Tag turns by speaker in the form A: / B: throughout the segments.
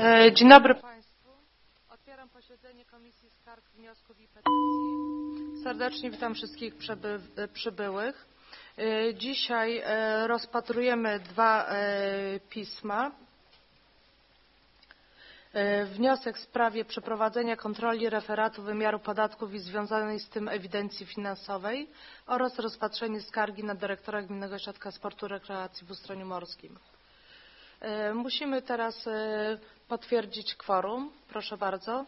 A: Dzień dobry Państwu. Otwieram posiedzenie Komisji Skarg, Wniosków i Petycji. Serdecznie witam wszystkich przybyłych. Dzisiaj rozpatrujemy dwa pisma. Wniosek w sprawie przeprowadzenia kontroli referatu wymiaru podatków i związanej z tym ewidencji finansowej oraz rozpatrzenie skargi na dyrektora Gminnego Ośrodka Sportu i Rekreacji w Ustroju Morskim. Musimy teraz potwierdzić kworum. Proszę bardzo.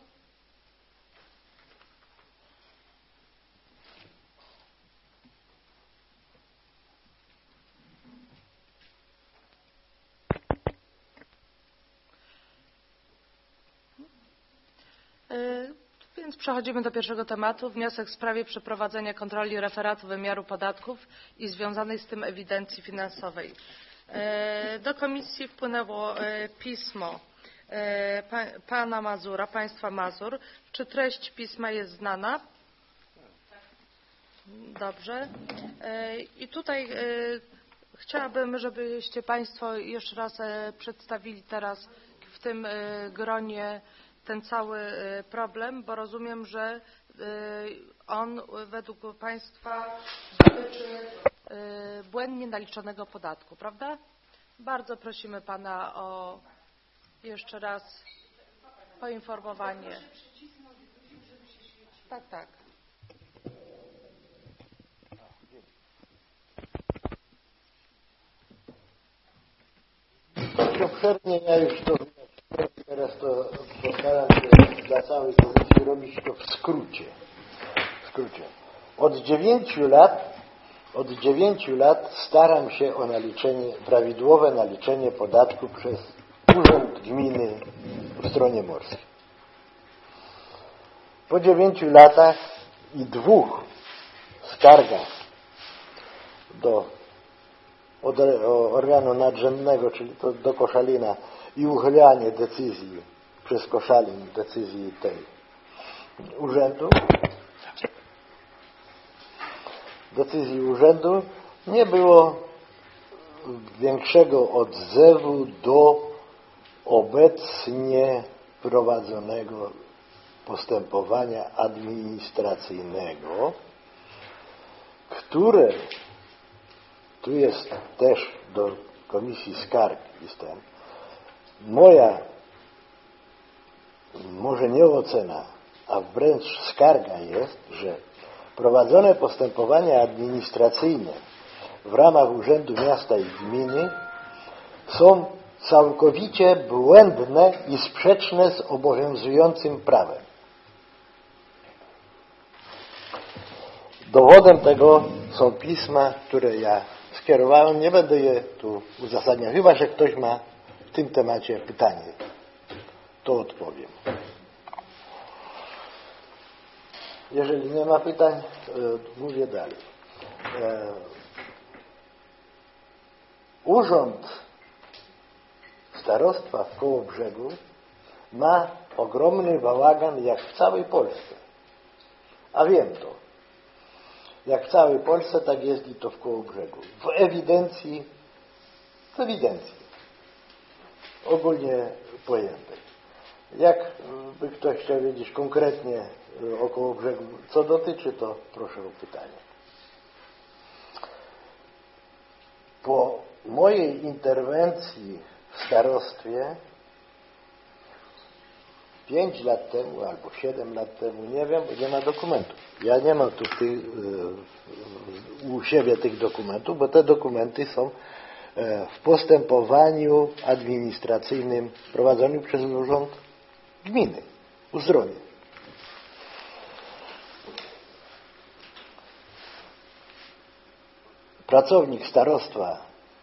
A: Więc przechodzimy do pierwszego tematu. Wniosek w sprawie przeprowadzenia kontroli referatu wymiaru podatków i związanej z tym ewidencji finansowej. Do komisji wpłynęło pismo pana Mazura, państwa Mazur. Czy treść pisma jest znana? Dobrze. I tutaj chciałabym, żebyście Państwo jeszcze raz przedstawili teraz w tym gronie ten cały problem, bo rozumiem, że on według Państwa dotyczy błędnie naliczonego podatku, prawda? Bardzo prosimy Pana o jeszcze raz poinformowanie. Tak.
B: Obszernie ja już to teraz to postaram się dla całej komisji robić to w skrócie. Od 9 lat staram się o prawidłowe naliczenie podatku przez Urząd Gminy w Ustroju Morskim. Po 9 latach i 2 skargach do organu nadrzędnego, czyli to do Koszalina, i uchylanie decyzji przez Koszalin, decyzji tej urzędu, nie było większego odzewu do obecnie prowadzonego postępowania administracyjnego, które tu jest też do Komisji Skarg moja, może nie ocena, a wręcz skarga jest, że prowadzone postępowania administracyjne w ramach Urzędu Miasta i Gminy są całkowicie błędne i sprzeczne z obowiązującym prawem. Dowodem tego są pisma, które ja skierowałem. Nie będę je tu uzasadniał, chyba że ktoś ma w tym temacie pytanie. To odpowiem. Jeżeli nie ma pytań, mówię dalej. Urząd Starostwa w Kołobrzegu ma ogromny bałagan jak w całej Polsce. A wiem to. Jak w całej Polsce, tak jest i to w Kołobrzegu. W ewidencji ogólnie pojętej. Jakby ktoś chciał wiedzieć konkretnie o Kołobrzegu, co dotyczy, to proszę o pytanie. Po mojej interwencji w starostwie 5 lat temu albo 7 lat temu, nie wiem, bo nie ma dokumentów. Ja nie mam tu u siebie tych dokumentów, bo te dokumenty są w postępowaniu administracyjnym prowadzonym przez Urząd Gminy w Ustroju. Pracownik starostwa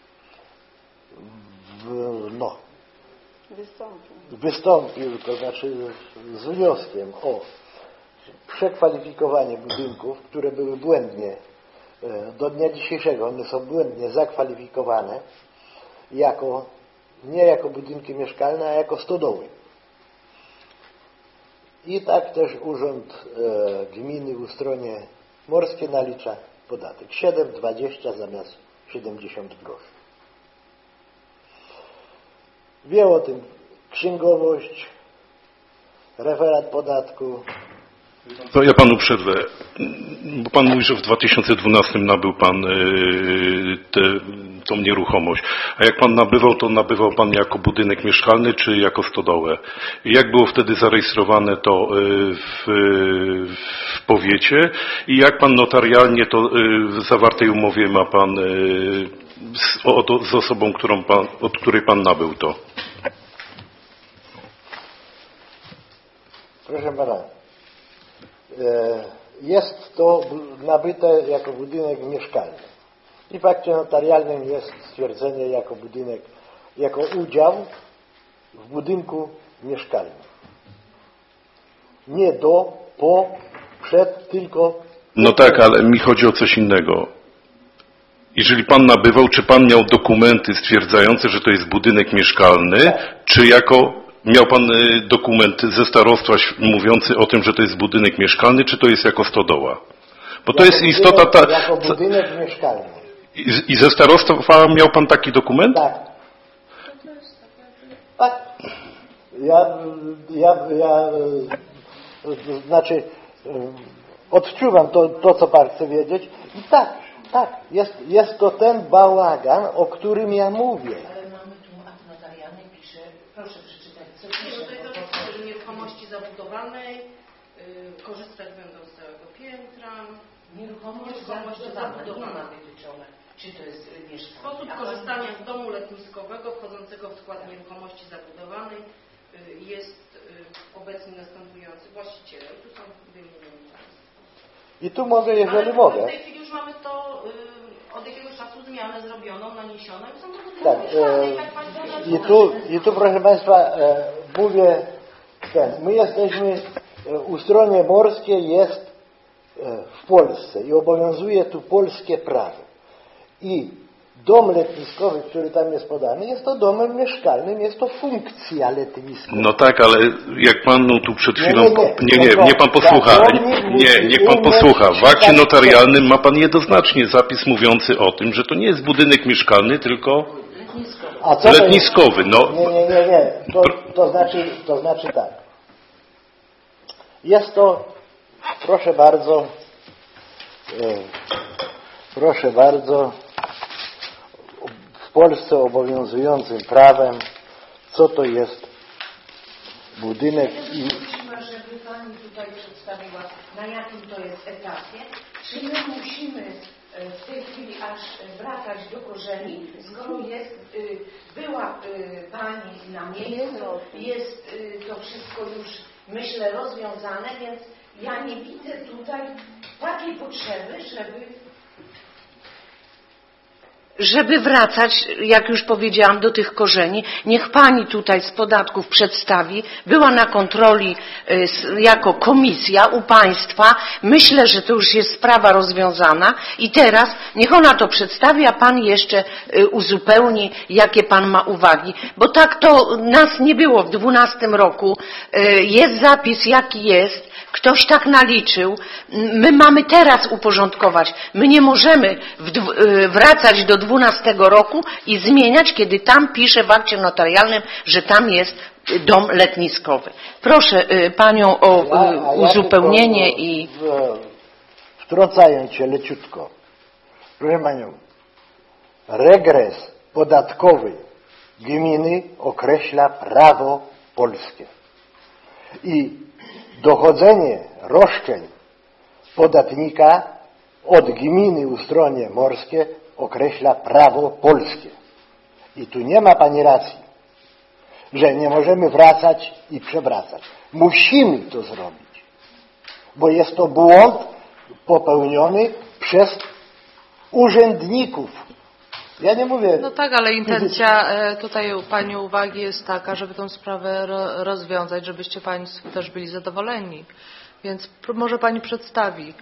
B: wystąpił, to znaczy z wnioskiem o przekwalifikowanie budynków, które były błędnie, do dnia dzisiejszego one są błędnie zakwalifikowane nie jako budynki mieszkalne, a jako stodoły. I tak też Urząd Gminy w Ustroju Morskim nalicza podatek 7,20 zamiast 70 groszy. Wie o tym księgowość, referat podatku.
C: To ja panu przerwę, bo pan mówi, że w 2012 nabył pan tą nieruchomość. A jak pan nabywał, to nabywał pan jako budynek mieszkalny, czy jako stodołę? I jak było wtedy zarejestrowane to w powiecie? I jak pan notarialnie to w zawartej umowie ma pan z osobą, od której pan nabył to?
B: Proszę pana, jest to nabyte jako budynek mieszkalny. I w akcie notarialnym jest stwierdzenie jako budynek, jako udział w budynku mieszkalnym. Nie do, po, przed, tylko...
C: No tak, ale mi chodzi o coś innego. Jeżeli pan nabywał, czy pan miał dokumenty stwierdzające, że to jest budynek mieszkalny,
B: tak.
C: Czy miał pan dokument ze starostwa mówiący o tym, że to jest budynek mieszkalny, czy to jest jako stodoła? Bo to jest istota...
B: Jako budynek mieszkalny.
C: I ze starostwa miał pan taki dokument?
B: Tak. Tak. Znaczy, odczuwam to, co pan chce wiedzieć. I tak, jest to ten bałagan, o którym ja mówię.
D: Ale mamy tu akt notarialny, pisze, proszę przeczytać, co pisze.
E: Tutaj zapisane, że nieruchomości zabudowanej korzystać będą z całego piętra.
D: Nieruchomość zabudowana wytyczone. Czy to jest mieszkanie?
E: Sposób korzystania z domu letniskowego wchodzącego w skład nieruchomości zabudowanej jest obecnie następujący. Właściciele. Tu są wymienieni państwo.
B: I tu mogę, jeżeli mogę.
E: W tej chwili już mamy to od jakiegoś czasu zmianę zrobioną, naniesioną i są to
B: tak. I tu proszę państwa, mówię my jesteśmy, ustronie morskie jest w Polsce i obowiązuje tu polskie prawo. I dom letniskowy, który tam jest podany, jest to domem mieszkalnym, jest to funkcja letniskowa.
C: No tak, ale jak panu tu przed chwilą... Nie, pan posłucha. Niech pan posłucha. W akcie notarialnym ma pan jednoznacznie zapis mówiący o tym, że to nie jest budynek mieszkalny, tylko letniskowy. No.
B: Nie. To znaczy tak. Jest to, proszę bardzo, w Polsce obowiązującym prawem, co to jest budynek i...
D: Żeby pani tutaj przedstawiła, na jakim to jest etapie, czy my musimy w tej chwili aż wracać do korzeni, skoro była pani na miejscu, jest to wszystko już, myślę, rozwiązane, więc ja nie widzę tutaj takiej potrzeby, żeby wracać, jak już powiedziałam, do tych korzeni. Niech pani tutaj z podatków przedstawi. Była na kontroli jako komisja u państwa. Myślę, że to już jest sprawa rozwiązana i teraz niech ona to przedstawi, a pan jeszcze uzupełni, jakie pan ma uwagi. Bo tak to nas nie było w 2012 roku. Jest zapis, jaki jest. Ktoś tak naliczył. My mamy teraz uporządkować. My nie możemy wracać do 2012 roku i zmieniać, kiedy tam pisze w akcie notarialnym, że tam jest dom letniskowy. Proszę panią o uzupełnienie i...
B: Wtrącając się leciutko. Proszę panią, regres podatkowy gminy określa prawo polskie. I dochodzenie roszczeń podatnika od gminy Ustronie Morskie określa prawo polskie. I tu nie ma pani racji, że nie możemy wracać i przewracać. Musimy to zrobić, bo jest to błąd popełniony przez urzędników. Ja nie mówię...
A: No tak, ale intencja tutaj u pani uwagi jest taka, żeby tę sprawę rozwiązać, żebyście państwo też byli zadowoleni. Więc może pani przedstawi.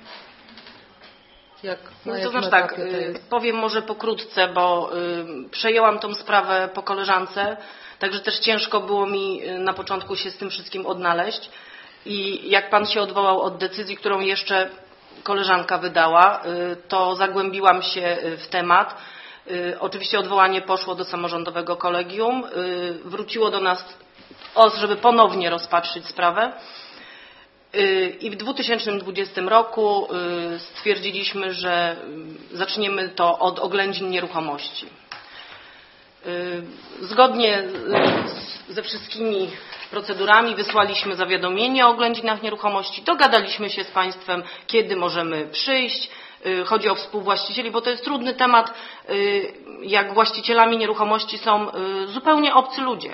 E: To znaczy tak, powiem może pokrótce, bo przejęłam tą sprawę po koleżance, także też ciężko było mi na początku się z tym wszystkim odnaleźć. I jak pan się odwołał od decyzji, którą jeszcze koleżanka wydała, to zagłębiłam się w temat. Oczywiście odwołanie poszło do samorządowego kolegium, wróciło do nas żeby ponownie rozpatrzyć sprawę. I w 2020 roku stwierdziliśmy, że zaczniemy to od oględzin nieruchomości. Zgodnie ze wszystkimi procedurami wysłaliśmy zawiadomienie o oględzinach nieruchomości, dogadaliśmy się z państwem, kiedy możemy przyjść. Chodzi o współwłaścicieli, bo to jest trudny temat, jak właścicielami nieruchomości są zupełnie obcy ludzie.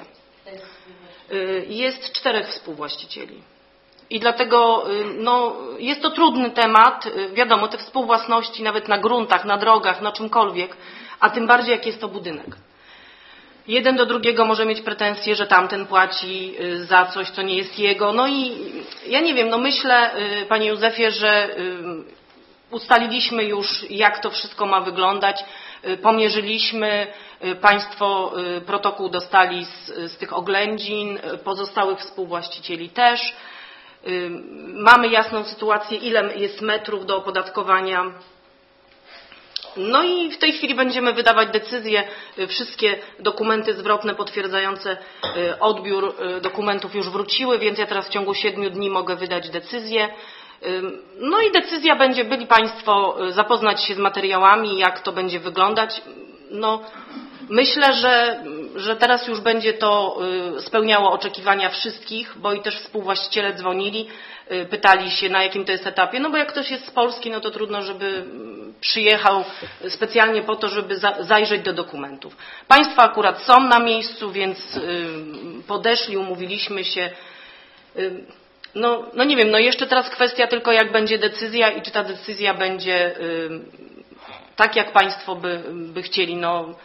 E: Jest 4 współwłaścicieli. I dlatego jest to trudny temat, wiadomo, te współwłasności nawet na gruntach, na drogach, na czymkolwiek, a tym bardziej jak jest to budynek. Jeden do drugiego może mieć pretensje, że tamten płaci za coś, co nie jest jego. No i ja nie wiem, myślę, panie Józefie, że ustaliliśmy już, jak to wszystko ma wyglądać. Pomierzyliśmy, państwo protokół dostali z tych oględzin, pozostałych współwłaścicieli też. Mamy jasną sytuację, ile jest metrów do opodatkowania. No i w tej chwili będziemy wydawać decyzje. Wszystkie dokumenty zwrotne potwierdzające odbiór dokumentów już wróciły, więc ja teraz w ciągu 7 dni mogę wydać decyzję. No i decyzja będzie, byli państwo zapoznać się z materiałami, jak to będzie wyglądać. Myślę, że teraz już będzie to spełniało oczekiwania wszystkich, bo i też współwłaściciele dzwonili, pytali się, na jakim to jest etapie. Bo jak ktoś jest z Polski, to trudno, żeby przyjechał specjalnie po to, żeby zajrzeć do dokumentów. Państwo akurat są na miejscu, więc podeszli, umówiliśmy się. Nie wiem, jeszcze teraz kwestia tylko, jak będzie decyzja i czy ta decyzja będzie tak, jak państwo by chcieli,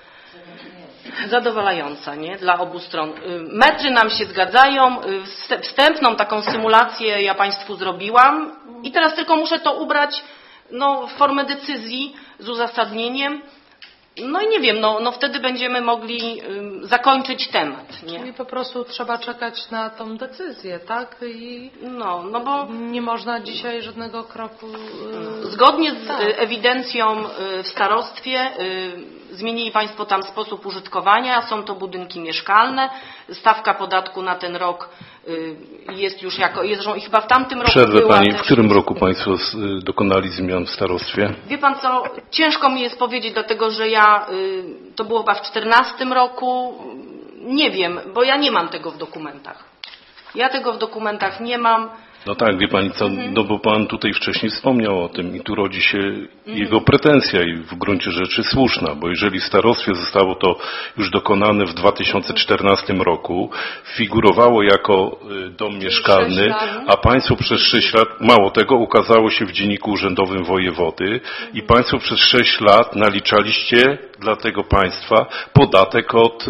E: zadowalająca, nie? Dla obu stron. Metry nam się zgadzają, wstępną taką symulację ja państwu zrobiłam i teraz tylko muszę to ubrać w formę decyzji z uzasadnieniem. I nie wiem, wtedy będziemy mogli zakończyć temat. Nie?
A: Czyli po prostu trzeba czekać na tą decyzję, tak? I
E: bo
A: nie można dzisiaj żadnego kroku...
E: Zgodnie z ewidencją w starostwie zmienili państwo tam sposób użytkowania, są to budynki mieszkalne, stawka podatku na ten rok jest już i chyba w tamtym roku
C: Przerwę
E: była
C: pani,
E: też...
C: w którym roku państwo dokonali zmian w starostwie?
E: Wie pan co, ciężko mi jest powiedzieć, dlatego że ja, to było chyba w 2014 roku, nie wiem, bo ja nie mam tego w dokumentach. Ja tego w dokumentach nie mam.
C: No tak, wie pani co, bo pan tutaj wcześniej wspomniał o tym i tu rodzi się jego pretensja i w gruncie rzeczy słuszna, bo jeżeli w starostwie zostało to już dokonane w 2014 roku, figurowało jako dom mieszkalny, a państwo przez 6 lat, mało tego, ukazało się w Dzienniku Urzędowym Wojewody i państwo przez 6 lat naliczaliście dla tego państwa podatek od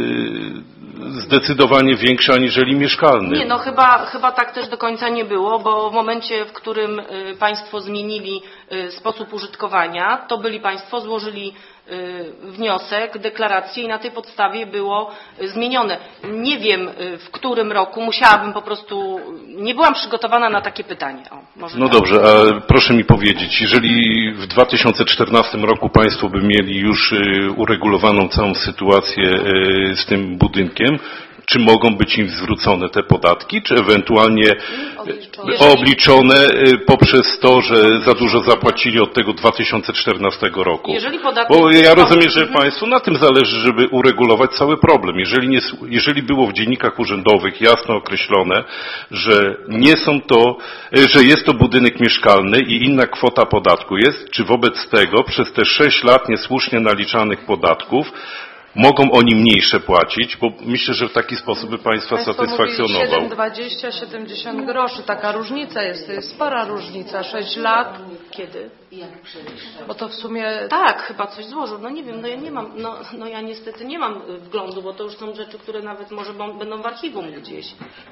C: zdecydowanie większy aniżeli mieszkalny.
E: Nie, chyba tak też do końca nie było, bo w momencie, w którym państwo zmienili sposób użytkowania, to byli państwo, złożyli wniosek, deklarację i na tej podstawie było zmienione. Nie wiem, w którym roku, musiałabym po prostu, nie byłam przygotowana na takie pytanie.
C: Dobrze, a proszę mi powiedzieć, jeżeli w 2014 roku państwo by mieli już uregulowaną całą sytuację z tym budynkiem, czy mogą być im zwrócone te podatki, czy ewentualnie obliczone poprzez to, że za dużo zapłacili od tego 2014 roku? Bo ja rozumiem, że państwu na tym zależy, żeby uregulować cały problem. Jeżeli było w dziennikach urzędowych jasno określone, że nie są to, że jest to budynek mieszkalny i inna kwota podatku jest, czy wobec tego przez te 6 lat niesłusznie naliczanych podatków mogą oni mniejsze płacić, bo myślę, że w taki sposób by państwa satysfakcjonował.
A: 7,20, 70 groszy, taka różnica jest, to jest spora różnica, 6 lat.
E: Kiedy?
A: Bo to w sumie...
E: Tak, chyba coś złożył, nie wiem, ja nie mam, ja niestety nie mam wglądu, bo to już są rzeczy, które nawet może będą w archiwum gdzieś.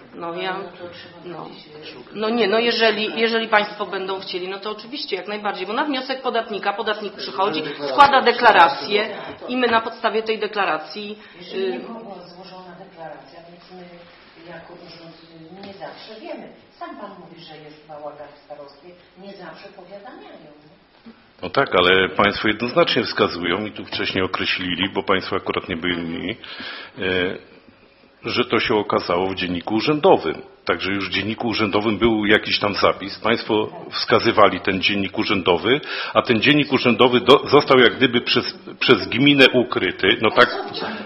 E: Jeżeli państwo będą chcieli, to oczywiście, jak najbardziej, bo na wniosek podatnika, podatnik przychodzi, składa deklarację i my na podstawie tej deklaracji...
D: była złożona deklaracja, więc my jako urząd nie zawsze wiemy. Sam pan mówi, że jest bałagan w starostwie, nie zawsze powiadamiają.
C: No tak, ale państwo jednoznacznie wskazują i tu wcześniej określili, bo państwo akurat nie byli, że to się okazało w Dzienniku Urzędowym. Także już w Dzienniku Urzędowym był jakiś tam zapis. Państwo wskazywali ten Dziennik Urzędowy, a ten Dziennik Urzędowy został jak gdyby przez gminę ukryty. No tak.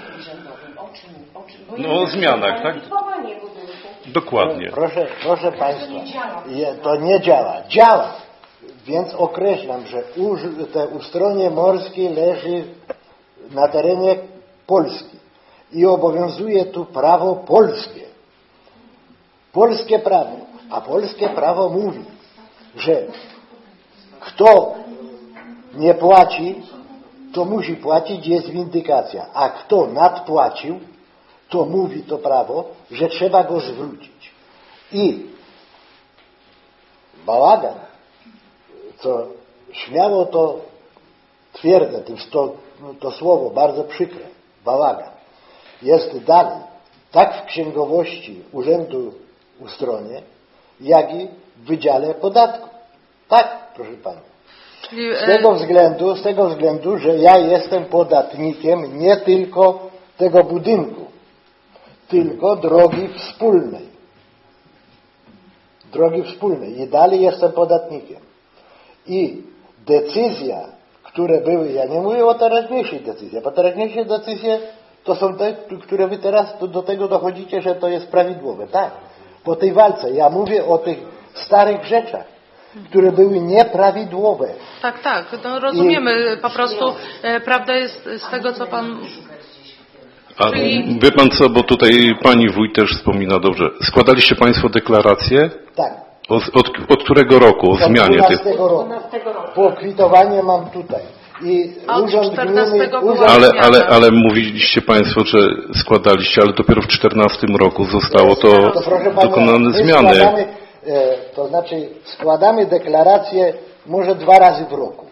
C: No o zmianach, tak? Dokładnie.
B: Proszę Państwa, to nie działa. Działa. Więc określam, że te ustronie morskie leży na terenie Polski i obowiązuje tu prawo polskie. Polskie prawo. A polskie prawo mówi, że kto nie płaci, to musi płacić, jest windykacja. A kto nadpłacił, to mówi to prawo, że trzeba go zwrócić. I bałagan, co śmiało to twierdzę, to słowo bardzo przykre, bałagan, jest dalej tak w księgowości Urzędu Ustronie, jak i w Wydziale Podatku. Tak, proszę Pana. Z tego względu, że ja jestem podatnikiem nie tylko tego budynku, tylko drogi wspólnej. Drogi wspólnej. I dalej jestem podatnikiem. I decyzja, które były, ja nie mówię o teraźniejszych decyzjach, bo teraźniejsze decyzje to są te, które wy teraz do tego dochodzicie, że to jest prawidłowe. Tak. Po tej walce. Ja mówię o tych starych rzeczach, które były nieprawidłowe.
A: Tak. No rozumiemy. Po prostu prawda jest z tego, co Pan...
C: A wie Pan co, bo tutaj Pani Wójt też wspomina dobrze. Składaliście Państwo deklarację?
B: Tak.
C: Od którego roku? O zmianie tych?
B: Roku. Pokwitowanie mam tutaj. I urząd gminy,
C: ale mówiliście Państwo, że składaliście, ale dopiero w 2014 roku zostało to dokonane zmiany.
B: To znaczy składamy deklarację może 2 razy w roku.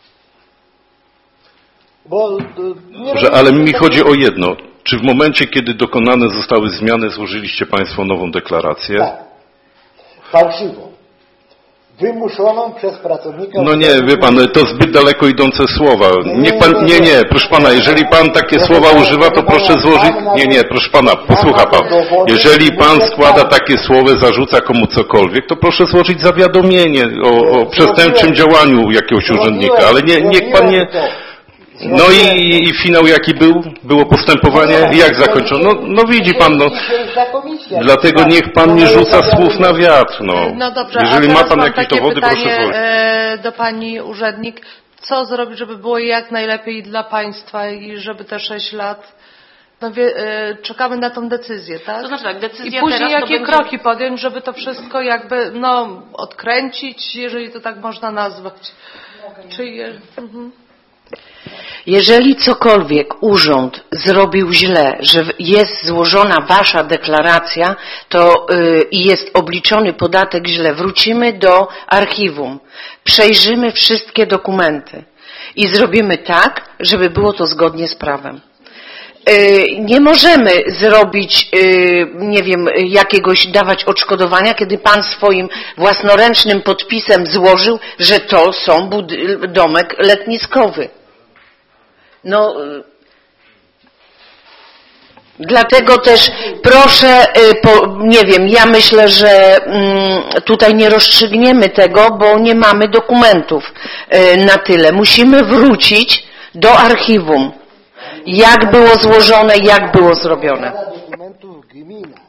C: Ale mi chodzi o jedno. Czy w momencie, kiedy dokonane zostały zmiany, złożyliście Państwo nową deklarację?
B: Tak. Fałszywą. Wymuszoną przez pracownika...
C: No nie, wie Pan, to zbyt daleko idące słowa. Niech Pan, nie, proszę Pana, jeżeli Pan takie słowa używa, to proszę złożyć... Nie, proszę Pana, posłucha Pan. Jeżeli Pan składa takie słowa, zarzuca komu cokolwiek, to proszę złożyć zawiadomienie o przestępczym działaniu jakiegoś urzędnika, ale niech Pan nie... No i finał jaki był? Było postępowanie? Jak zakończono? No widzi Pan, no. Dlatego niech Pan nie rzuca słów na wiatr, no.
A: No dobrze,
C: jeżeli ma Pan jakieś dowody, proszę złożyć.
A: Do Pani urzędnik, co zrobić, żeby było jak najlepiej dla Państwa i żeby te 6 lat, czekamy na tą decyzję, tak?
E: To znaczy tak, decyzja
A: i później
E: teraz
A: jakie
E: to będzie...
A: kroki podjąć, żeby to wszystko jakby, odkręcić, jeżeli to tak można nazwać.
D: Jeżeli cokolwiek urząd zrobił źle, że jest złożona wasza deklaracja i jest obliczony podatek źle, wrócimy do archiwum, przejrzymy wszystkie dokumenty i zrobimy tak, żeby było to zgodnie z prawem. Nie możemy zrobić, dawać odszkodowania, kiedy Pan swoim własnoręcznym podpisem złożył, że to są domek letniskowy. Dlatego też proszę, ja myślę, że tutaj nie rozstrzygniemy tego, bo nie mamy dokumentów na tyle. Musimy wrócić do archiwum. Jak było złożone, jak było zrobione.
B: Dokumentów gmina.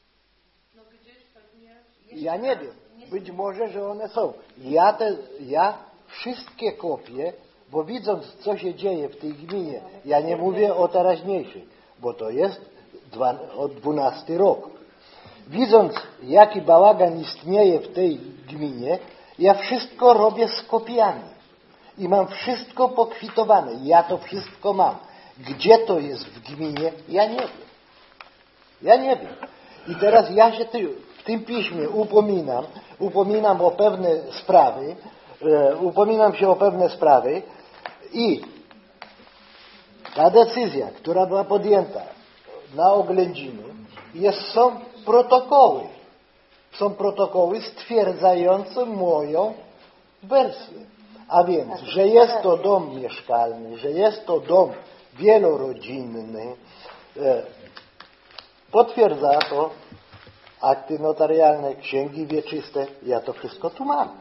B: Ja nie wiem. Być może, że one są. Ja wszystkie kopie, bo widząc, co się dzieje w tej gminie, ja nie mówię o teraźniejszych, bo to jest od 12 rok. Widząc, jaki bałagan istnieje w tej gminie, ja wszystko robię z kopiami. I mam wszystko pokwitowane. Ja to wszystko mam. Gdzie to jest w gminie? Ja nie wiem. Ja nie wiem. I teraz ja się w tym piśmie upominam o pewne sprawy, i ta decyzja, która była podjęta na oględziny, są protokoły. Są protokoły stwierdzające moją wersję. A więc, że jest to dom mieszkalny, że jest to dom wielorodzinny, Potwierdza to akty notarialne, księgi wieczyste, ja to wszystko tu mam.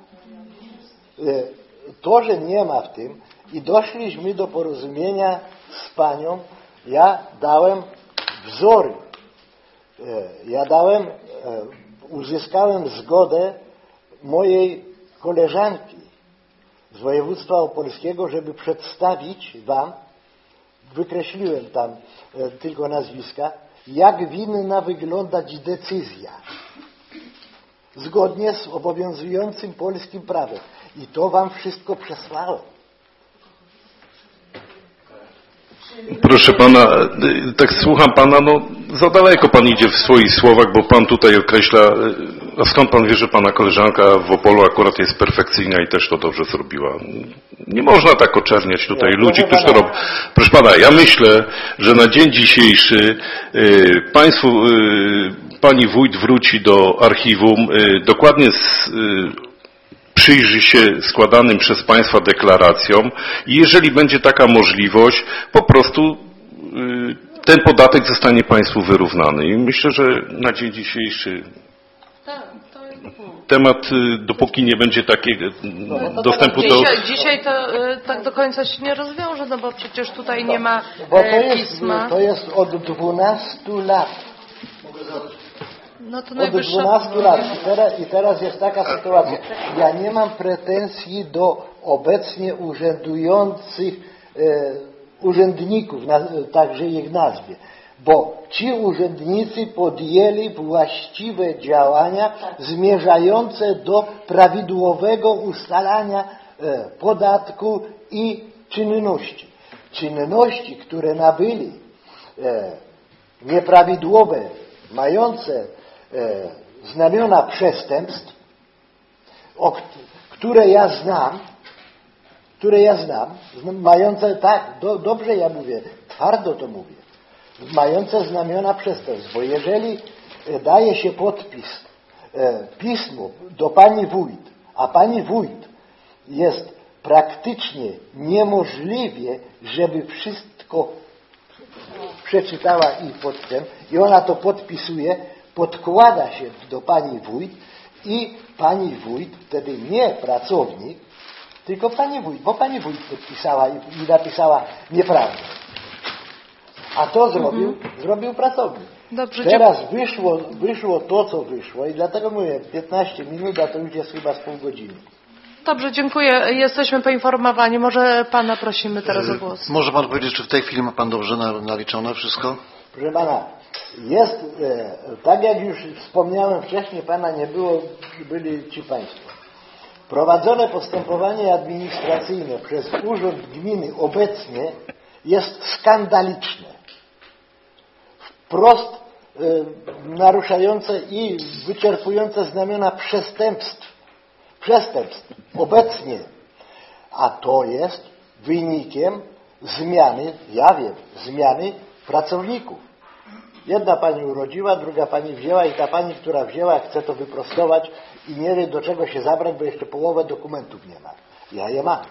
B: To, że nie ma w tym i doszliśmy do porozumienia z panią, ja dałem wzory, uzyskałem zgodę mojej koleżanki z województwa opolskiego, żeby przedstawić wam, wykreśliłem tam tylko nazwiska, jak winna wyglądać decyzja zgodnie z obowiązującym polskim prawem. I to wam wszystko przesłałem.
C: Proszę pana, tak słucham pana, no za daleko pan idzie w swoich słowach, bo pan tutaj określa, a skąd pan wie, że pana koleżanka w Opolu akurat jest perfekcyjna i też to dobrze zrobiła? Nie można tak oczerniać tutaj ludzi, którzy to robią. Proszę pana, ja myślę, że na dzień dzisiejszy pani wójt wróci do archiwum, dokładnie przyjrzy się składanym przez państwa deklaracjom i jeżeli będzie taka możliwość, po prostu ten podatek zostanie państwu wyrównany. I myślę, że na dzień dzisiejszy temat, dopóki nie będzie takiego dostępu do...
A: Dzisiaj to tak do końca się nie rozwiąże, no bo przecież tutaj nie ma pisma.
B: To jest od 12 lat.
A: No to
B: od 12 lat. I teraz jest taka sytuacja. Ja nie mam pretensji do obecnie urzędujących urzędników, także ich nazwie, bo ci urzędnicy podjęli właściwe działania zmierzające do prawidłowego ustalania podatku i czynności. Czynności, które nabyli nieprawidłowe, mające znamiona przestępstw, które ja znam, mające, tak, dobrze ja mówię, twardo to mówię, mające znamiona przestępstw, bo jeżeli daje się podpis pismu do pani wójt, a pani wójt jest praktycznie niemożliwie, żeby wszystko przeczytała i potem, i ona to podpisuje, podkłada się do pani wójt i pani wójt, wtedy nie pracownik, tylko pani wójt, bo pani wójt podpisała i napisała nieprawdę. A to zrobił pracownik.
A: Dobrze,
B: teraz wyszło to, co wyszło i dlatego mówię, 15 minut, a to już jest chyba z pół godziny.
A: Dobrze, dziękuję. Jesteśmy poinformowani. Może pana prosimy teraz o głos.
F: Może pan powiedzieć, czy w tej chwili ma pan dobrze naliczone wszystko?
B: Proszę pana, jest, tak jak już wspomniałem wcześniej, pana nie było, byli ci państwo. Prowadzone postępowanie administracyjne przez Urząd Gminy obecnie jest skandaliczne. Wprost naruszające i wyczerpujące znamiona przestępstw obecnie. A to jest wynikiem zmiany, zmiany pracowników. Jedna pani urodziła, druga pani wzięła i ta pani, która wzięła, chce to wyprostować i nie wie, do czego się zabrać, bo jeszcze połowę dokumentów nie ma. Ja je mam.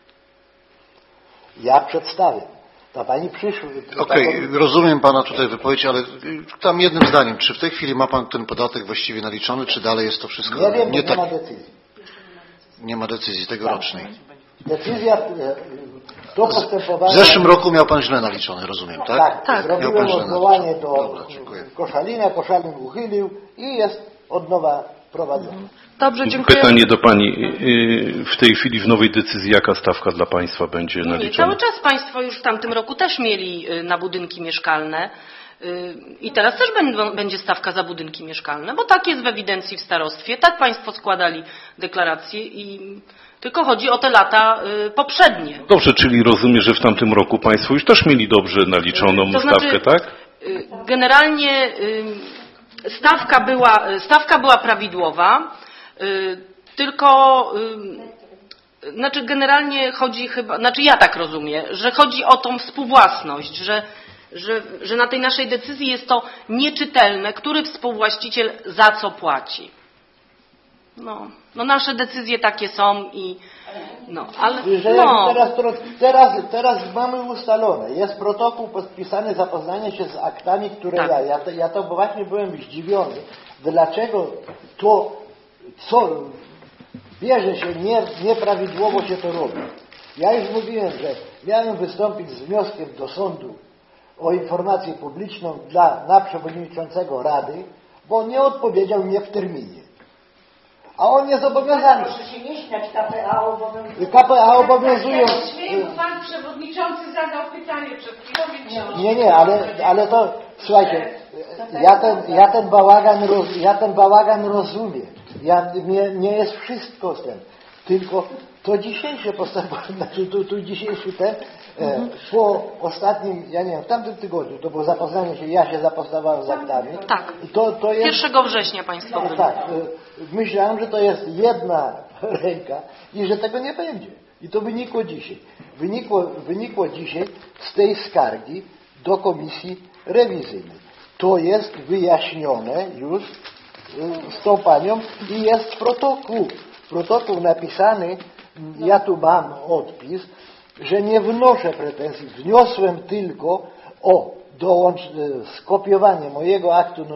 B: Ja przedstawię. Ta pani przyszła.
F: Okej, rozumiem pana tutaj wypowiedź, ale tam jednym zdaniem, czy w tej chwili ma pan ten podatek właściwie naliczony, czy dalej jest to wszystko
B: nie wiem,
F: nie tak?
B: ma decyzji.
F: Nie ma decyzji tegorocznej.
B: Decyzja, to postępowanie...
F: W zeszłym roku miał pan źle naliczone, rozumiem, tak?
B: Tak. Zrobiłem odwołanie do Koszalina, Koszalin uchylił i jest od nowa prowadzone.
A: Dobrze, dziękuję.
C: Pytanie do pani. W tej chwili w nowej decyzji jaka stawka dla państwa będzie naliczona?
E: Cały czas państwo już w tamtym roku też mieli na budynki mieszkalne i teraz też będzie stawka za budynki mieszkalne, bo tak jest w ewidencji w starostwie, tak państwo składali deklaracje i tylko chodzi o te lata poprzednie.
C: Dobrze, czyli rozumiem, że w tamtym roku państwo już też mieli dobrze naliczoną stawkę, tak?
E: Generalnie stawka była prawidłowa, tylko generalnie chodzi chyba, ja tak rozumiem, że chodzi o tą współwłasność, że na tej naszej decyzji jest to nieczytelne, który współwłaściciel za co płaci. No nasze decyzje takie są i No, ale
B: teraz mamy ustalone, jest protokół podpisany, zapoznanie się z aktami, które
E: Tak.
B: ja to właśnie byłem zdziwiony, dlaczego to, co bierze się nieprawidłowo się to robi. Ja już mówiłem, że miałem wystąpić z wnioskiem do sądu o informację publiczną na przewodniczącego Rady, bo nie odpowiedział mnie w terminie. A on jest zobowiązany.
D: Proszę się nie śmiać, KPA obowiązuje.
B: KPA obowiązują.
D: Pan przewodniczący zadał pytanie przed chwilą.
B: Nie, ale to, słuchajcie, ja ten bałagan rozumiem. Nie jest wszystko z tym. Tylko to dzisiejsze postępowanie, znaczy tu dzisiejszy po ostatnim, ja nie wiem, w tamtym tygodniu, to było zapoznanie się, ja się zapoznawałem z aktami.
E: tak.
B: I to jest,
E: 1 września Państwo byli.
B: tak, myślałem, że to jest jedna ręka i że tego nie będzie. I to wynikło dzisiaj. Wynikło dzisiaj z tej skargi do komisji rewizyjnej. To jest wyjaśnione już z tą panią i jest protokół. Protokół napisany, ja tu mam odpis, że nie wnoszę pretensji. Wniosłem tylko o skopiowanie mojego aktu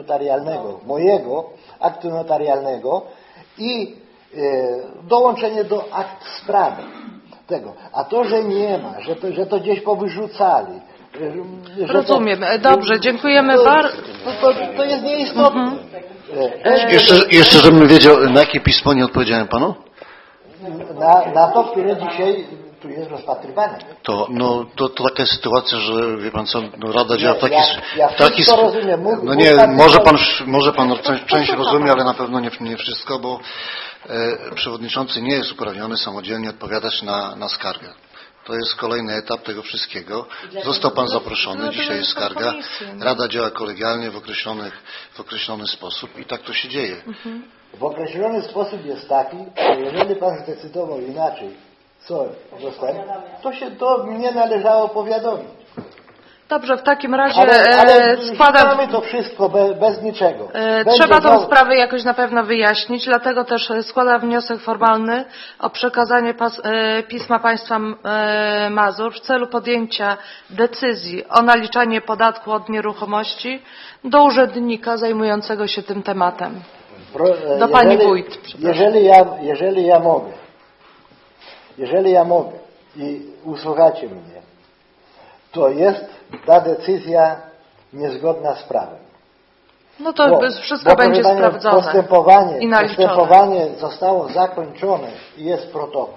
B: notarialnego i dołączenie do akt sprawy tego. A to, że nie ma, że to gdzieś powyrzucali.
A: Rozumiem. Dobrze, dziękujemy bardzo.
B: To jest nieistotne.
F: Jeszcze żebym wiedział, na jakie pismo nie odpowiedziałem panu?
B: Na to, które dzisiaj tu jest rozpatrywane.
F: To taka sytuacja, że wie pan co, Rada działa w taki
B: wszystko rozumiem.
F: No nie, może pan część rozumie, ale na pewno nie wszystko, bo przewodniczący nie jest uprawniony samodzielnie odpowiadać na skargę. To jest kolejny etap tego wszystkiego. Został pan zaproszony, dzisiaj jest skarga. Rada działa kolegialnie w określony sposób i tak to się dzieje.
B: W określony sposób jest taki, że jeżeli pan zdecydował inaczej, co zostanie, to mnie należało powiadomić.
A: Dobrze, w takim razie
B: ale
A: składam...
B: to wszystko bez niczego.
A: Trzeba tą sprawę jakoś na pewno wyjaśnić, dlatego też składam wniosek formalny o przekazanie pisma państwa Mazur w celu podjęcia decyzji o naliczanie podatku od nieruchomości do urzędnika zajmującego się tym tematem. Do pani wójt.
B: Jeżeli ja mogę i usłuchacie mnie, to jest ta decyzja niezgodna z prawem.
A: No to wszystko będzie sprawdzone i naliczone.
B: Postępowanie zostało zakończone i jest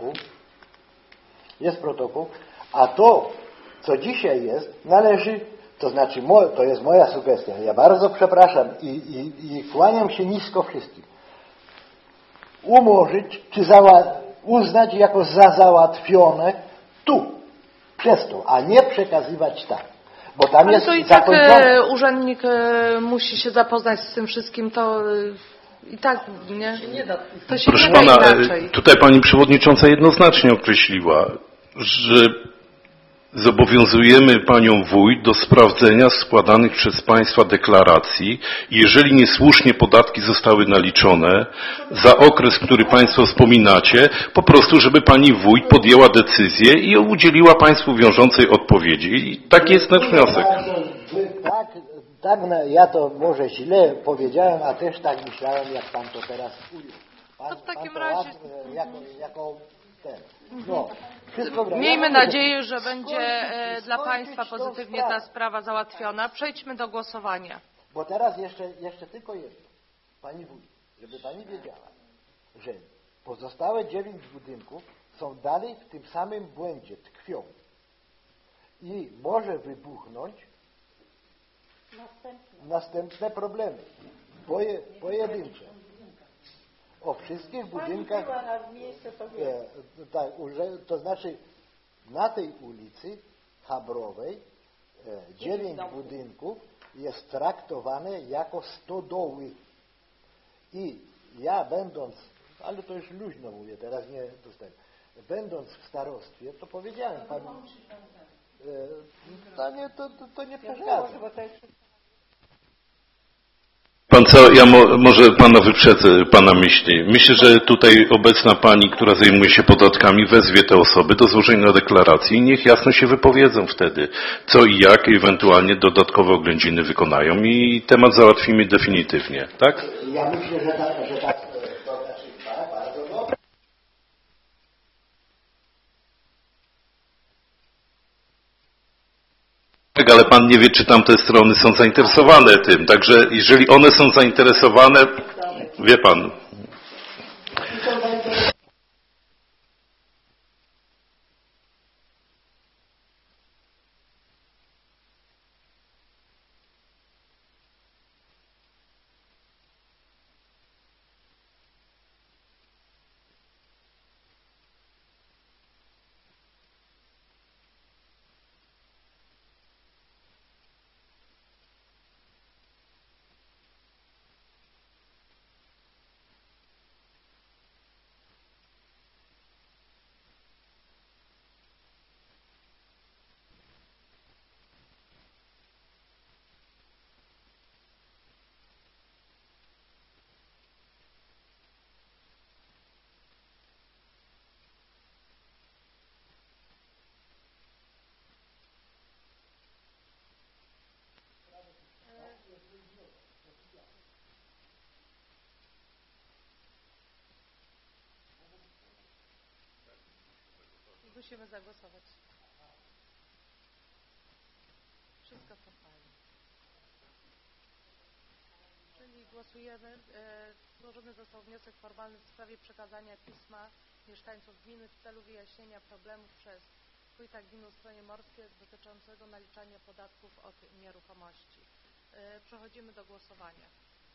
B: protokół, a to, co dzisiaj jest, należy, to znaczy, to jest moja sugestia, ja bardzo przepraszam i kłaniam się nisko wszystkim, umorzyć, czy uznać jako za załatwione tu, przez to, a nie przekazywać tak. Bo tam
A: ale
B: jest
A: to i
B: zakończone.
A: tak urzędnik musi się zapoznać z tym wszystkim, to i tak nie da. To się
C: Proszę
A: nie da
C: pana,
A: inaczej.
C: tutaj pani przewodnicząca jednoznacznie określiła, że zobowiązujemy panią wójt do sprawdzenia składanych przez państwa deklaracji. Jeżeli niesłusznie podatki zostały naliczone za okres, który państwo wspominacie, po prostu, żeby pani wójt podjęła decyzję i udzieliła państwu wiążącej odpowiedzi. I taki jest nasz wniosek.
B: Tak, ja to może źle powiedziałem, a też tak myślałem, jak pan to teraz ujął.
A: To w takim razie...
B: Jako ten. No, wszystko
A: miejmy nadzieję, że będzie dla państwa pozytywnie ta sprawa załatwiona. Przejdźmy do głosowania.
B: Bo teraz jeszcze tylko jedno. Pani wójt, żeby pani wiedziała, że pozostałe 9 budynków są dalej w tym samym błędzie, tkwią. I może wybuchnąć następne problemy. Pojedyncze. O wszystkich budynkach, to znaczy na tej ulicy Habrowej 9 budynków jest traktowane jako stodoły. I ja ale to już luźno mówię, teraz nie dostępne, będąc w starostwie, to powiedziałem pani, to nie przeszkadza.
C: Pan co, ja może pana wyprzedzę, pana myśli. Myślę, że tutaj obecna pani, która zajmuje się podatkami, wezwie te osoby do złożenia deklaracji i niech jasno się wypowiedzą wtedy, co i jak, ewentualnie dodatkowe oględziny wykonają i temat załatwimy definitywnie, tak?
B: Ja myślę, że tak, to znaczy bardzo dobrze.
C: Tak, ale pan nie wie, czy tamte strony są zainteresowane tym. Także jeżeli one są zainteresowane, wie pan.
A: Musimy zagłosować. Wszystko to fajnie. Czyli głosujemy. Złożony został wniosek formalny w sprawie przekazania pisma mieszkańców gminy w celu wyjaśnienia problemów przez wójta gminy Ustronie Morskie dotyczącego naliczania podatków od nieruchomości. Przechodzimy do głosowania.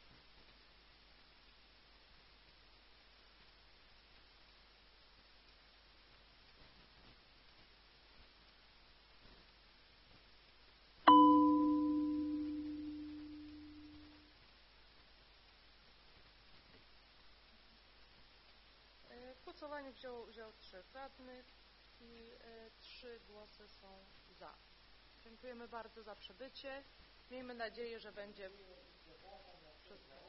A: W głosowaniu wziął 3 radnych i 3 głosy są za. Dziękujemy bardzo za przybycie. Miejmy nadzieję, że będzie wszystko.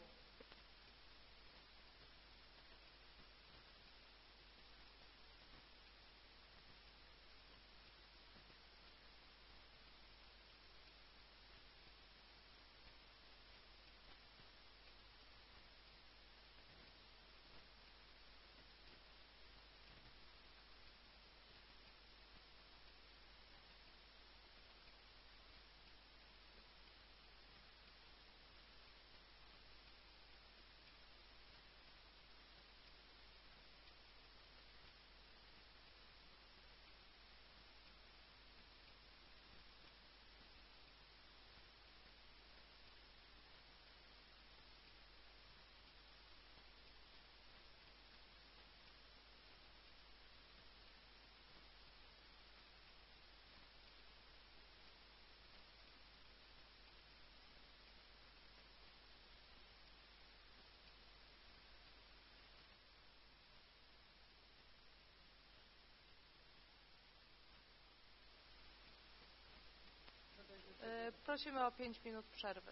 A: Prosimy o 5 minut przerwy.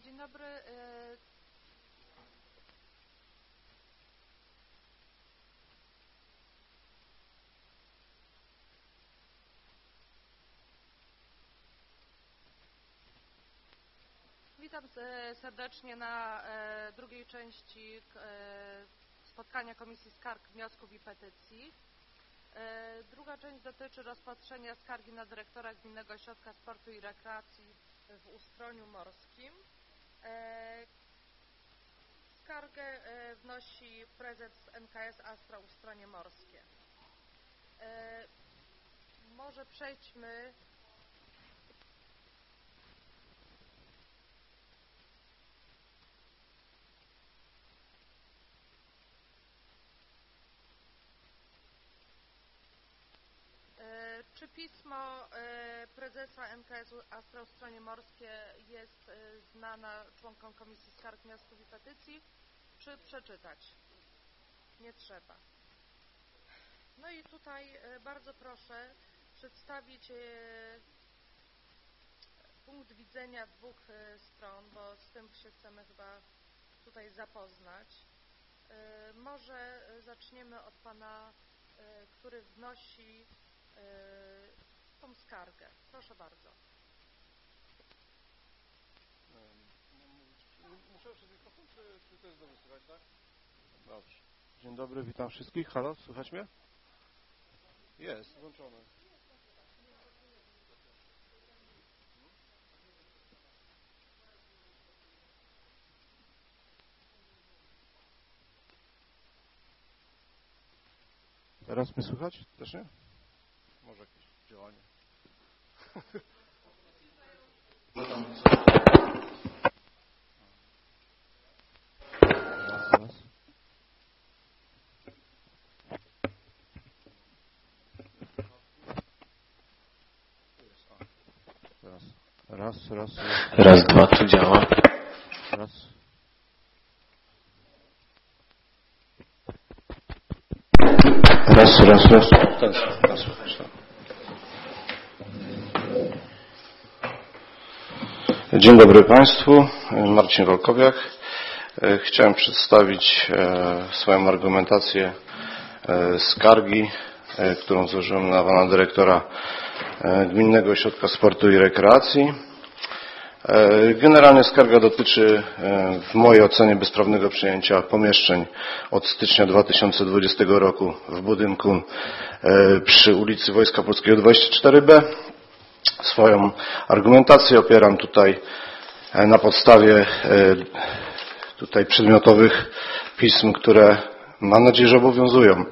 A: Dzień dobry. Witam serdecznie na drugiej części spotkania Komisji Skarg, Wniosków i Petycji. Druga część dotyczy rozpatrzenia skargi na dyrektora Gminnego Ośrodka Sportu i Rekreacji w Ustroniu Morskim. Skargę wnosi prezes NKS Astra Ustronie Morskie. Może przejdźmy Czy pismo prezesa NKS Astra Ustronie Morskie jest znana członkom Komisji Skarg, Wniosków i Petycji, czy przeczytać? Nie trzeba. No i tutaj bardzo proszę przedstawić punkt widzenia dwóch stron, bo z tym się chcemy chyba tutaj zapoznać. Może zaczniemy od pana, który wnosi tą skargę. Proszę bardzo.
G: Muszę przez mikrofon, czy to jest dobrze słychać, tak? Dobrze. Dzień dobry, witam wszystkich. Halo, słychać mnie? Jest, włączone. Teraz mnie słychać? Też nie? Może jakieś działanie.
H: Raz, dwa, tu działa.
G: Raz.
H: Raz.
G: Dzień dobry Państwu, Marcin Wolkowiak. Chciałem przedstawić swoją argumentację skargi, którą złożyłem na pana dyrektora Gminnego Ośrodka Sportu i Rekreacji. Generalnie skarga dotyczy w mojej ocenie bezprawnego przejęcia pomieszczeń od stycznia 2020 roku w budynku przy ulicy Wojska Polskiego 24B. Swoją argumentację opieram tutaj na podstawie tutaj przedmiotowych pism, które mam nadzieję, że obowiązują.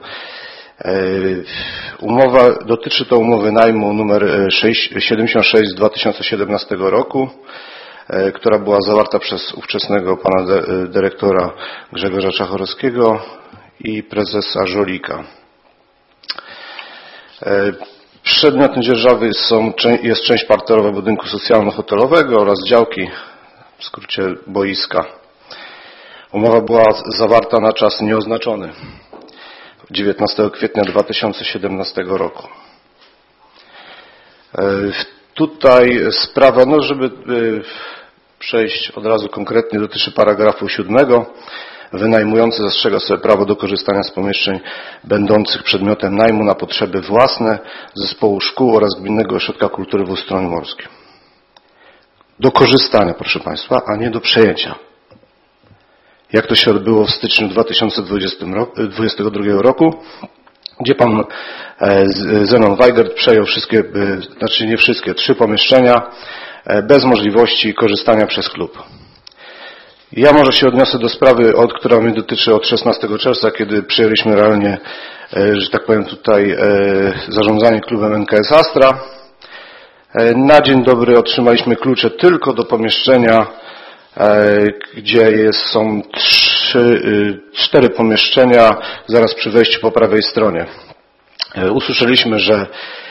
G: Dotyczy to umowy najmu numer 76 z 2017 roku, która była zawarta przez ówczesnego pana dyrektora Grzegorza Czachorowskiego i prezesa Żolika. Przedmiotem dzierżawy jest część parterowa budynku socjalno-hotelowego oraz działki, w skrócie boiska. Umowa była zawarta na czas nieoznaczony 19 kwietnia 2017 roku. Tutaj sprawa, żeby przejść od razu konkretnie, dotyczy paragrafu 7. Wynajmujący zastrzega sobie prawo do korzystania z pomieszczeń będących przedmiotem najmu na potrzeby własne zespołu szkół oraz Gminnego Ośrodka Kultury w Ustroniu Morskim. Do korzystania, proszę Państwa, a nie do przejęcia. Jak to się odbyło w styczniu 2022 roku, gdzie pan Zenon Weigert przejął wszystkie, znaczy nie wszystkie, 3 pomieszczenia bez możliwości korzystania przez klub. Ja może się odniosę do sprawy, która mnie dotyczy od 16 czerwca, kiedy przyjęliśmy realnie, że tak powiem tutaj, zarządzanie klubem NKS Astra. Na dzień dobry otrzymaliśmy klucze tylko do pomieszczenia, gdzie są 4 pomieszczenia zaraz przy wejściu po prawej stronie. Usłyszeliśmy, że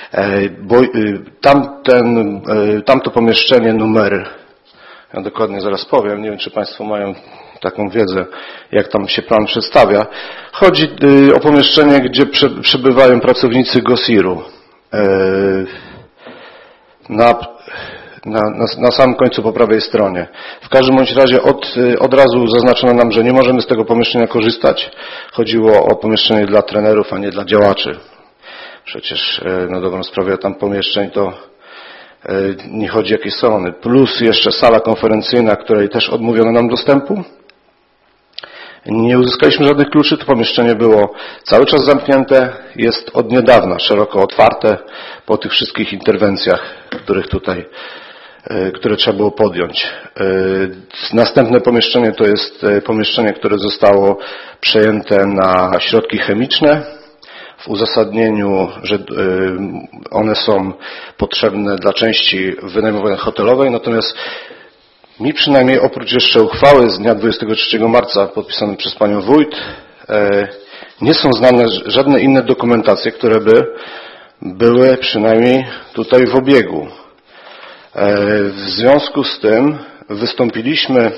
G: tamto pomieszczenie numery, ja dokładnie zaraz powiem, nie wiem czy Państwo mają taką wiedzę, jak tam się plan przedstawia. Chodzi o pomieszczenie, gdzie przebywają pracownicy GOSIR-u. na samym końcu po prawej stronie. W każdym bądź razie od razu zaznaczono nam, że nie możemy z tego pomieszczenia korzystać. Chodziło o pomieszczenie dla trenerów, a nie dla działaczy. Przecież na dobrą sprawę tam pomieszczeń to nie chodzi jakieś salony. Plus jeszcze sala konferencyjna, której też odmówiono nam dostępu. Nie uzyskaliśmy żadnych kluczy, to pomieszczenie było cały czas zamknięte, jest od niedawna szeroko otwarte po tych wszystkich interwencjach, które trzeba było podjąć. Następne pomieszczenie to jest pomieszczenie, które zostało przejęte na środki chemiczne. W uzasadnieniu, że one są potrzebne dla części wynajmowanej hotelowej, natomiast mi przynajmniej oprócz jeszcze uchwały z dnia 23 marca podpisanej przez panią wójt nie są znane żadne inne dokumentacje, które by były przynajmniej tutaj w obiegu. W związku z tym wystąpiliśmy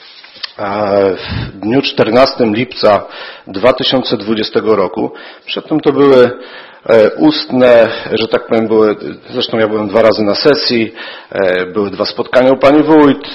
G: w dniu 14 lipca 2020 roku. Przedtem to były ustne, że tak powiem, zresztą ja byłem 2 razy na sesji, były 2 spotkania u pani wójt,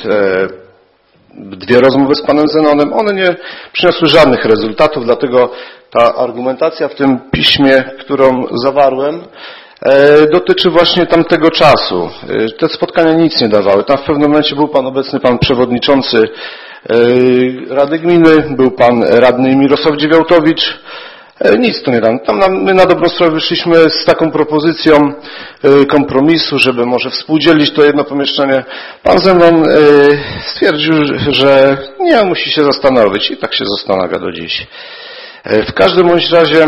G: 2 rozmowy z panem Zenonem. One nie przyniosły żadnych rezultatów, dlatego ta argumentacja w tym piśmie, którą zawarłem, dotyczy właśnie tamtego czasu. Te spotkania nic nie dawały. Tam w pewnym momencie był obecny pan przewodniczący Rady Gminy, był pan radny Mirosław Dziewiałtowicz. Nic to nie da. My na dobrą sprawę wyszliśmy z taką propozycją kompromisu, żeby może współdzielić to jedno pomieszczenie. Pan Zenon stwierdził, że nie, musi się zastanowić i tak się zastanawia do dziś. W każdym bądź razie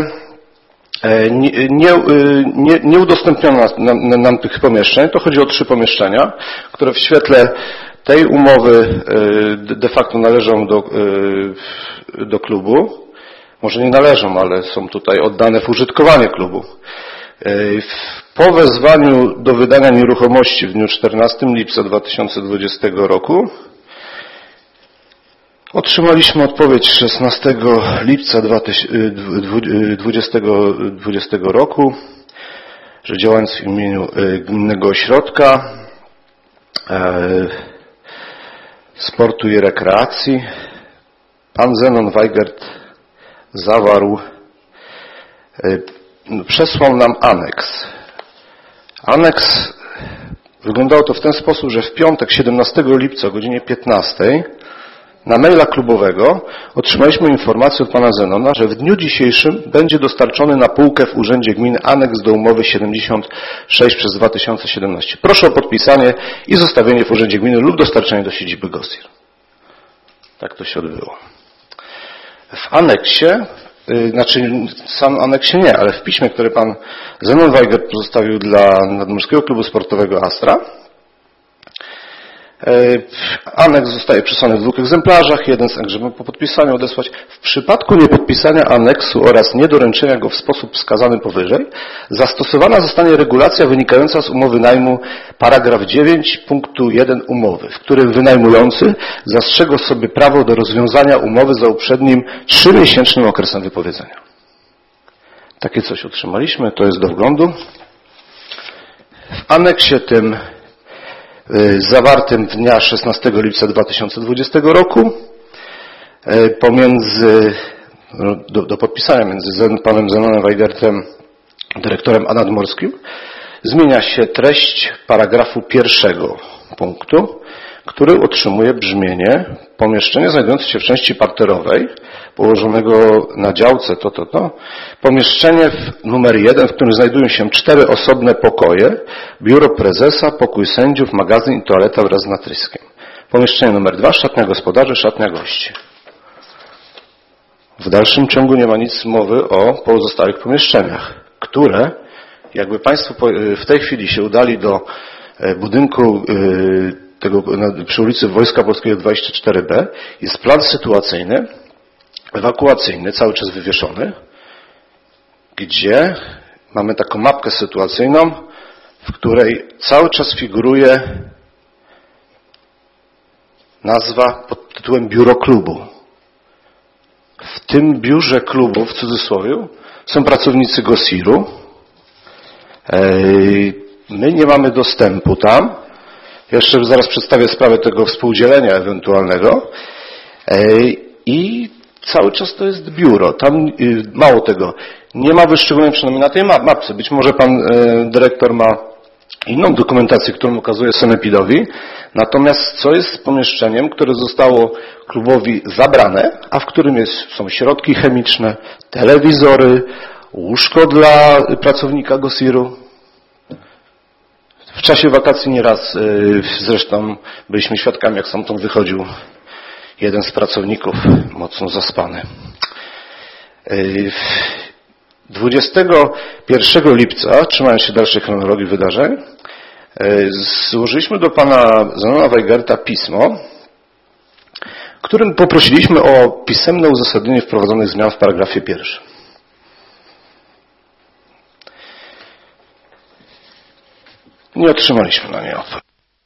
G: nie udostępniono nam tych pomieszczeń. To chodzi o 3 pomieszczenia, które w świetle tej umowy de facto należą do klubu. Może nie należą, ale są tutaj oddane w użytkowanie klubu. Po wezwaniu do wydania nieruchomości w dniu 14 lipca 2020 roku otrzymaliśmy odpowiedź 16 lipca 2020 roku, że działając w imieniu Gminnego Ośrodka Sportu i Rekreacji, pan Zenon Weigert przesłał nam aneks. Aneks wyglądało to w ten sposób, że w piątek 17 lipca o godzinie 15 na maila klubowego otrzymaliśmy informację od pana Zenona, że w dniu dzisiejszym będzie dostarczony na półkę w Urzędzie Gminy aneks do umowy 76/2017. Proszę o podpisanie i zostawienie w Urzędzie Gminy lub dostarczenie do siedziby GOSIR. Tak to się odbyło. W aneksie, w samym aneksie nie, ale w piśmie, które pan Zenon Weigert pozostawił dla Nadmorskiego Klubu Sportowego Astra, aneks zostaje przesłany w 2 egzemplarzach, jeden żeby po podpisaniu odesłać. W przypadku niepodpisania aneksu oraz niedoręczenia go w sposób wskazany powyżej, zastosowana zostanie regulacja wynikająca z umowy najmu paragraf 9 punktu 1 umowy, w którym wynajmujący zastrzega sobie prawo do rozwiązania umowy za uprzednim 3-miesięcznym okresem wypowiedzenia. Takie coś otrzymaliśmy, to jest do wglądu. W aneksie tym zawartym dnia 16 lipca 2020 roku do podpisania między panem Zenonem Weigertem, dyrektorem a Nadmorskim, zmienia się treść paragrafu 1 punktu, który otrzymuje brzmienie: pomieszczenie znajdujące się w części parterowej, położonego na działce pomieszczenie numer 1, w którym znajdują się 4 osobne pokoje, biuro prezesa, pokój sędziów, magazyn i toaleta wraz z natryskiem. Pomieszczenie numer 2, szatnia gospodarzy, szatnia gości. W dalszym ciągu nie ma nic mowy o pozostałych pomieszczeniach, które, jakby Państwo w tej chwili się udali do budynku przy ulicy Wojska Polskiego 24B, jest plan sytuacyjny, ewakuacyjny, cały czas wywieszony, gdzie mamy taką mapkę sytuacyjną, w której cały czas figuruje nazwa pod tytułem Biuro Klubu. W tym biurze klubu, w cudzysłowie, są pracownicy GOSIR-u. My nie mamy dostępu tam. Jeszcze zaraz przedstawię sprawę tego współdzielenia ewentualnego. I cały czas to jest biuro. Tam mało tego. Nie ma wyszczególnień przynajmniej na tej mapce. Być może pan dyrektor ma inną dokumentację, którą ukazuje sanepidowi. Natomiast co jest z pomieszczeniem, które zostało klubowi zabrane, a w którym są środki chemiczne, telewizory, łóżko dla pracownika GOSIR-u. W czasie wakacji nieraz zresztą byliśmy świadkami, jak stamtąd wychodził jeden z pracowników, mocno zaspany. 21 lipca, trzymając się dalszej chronologii wydarzeń, złożyliśmy do pana Zenona Weigerta pismo, którym poprosiliśmy o pisemne uzasadnienie wprowadzonych zmian w paragrafie 1. Nie otrzymaliśmy na nie odpowiedzi.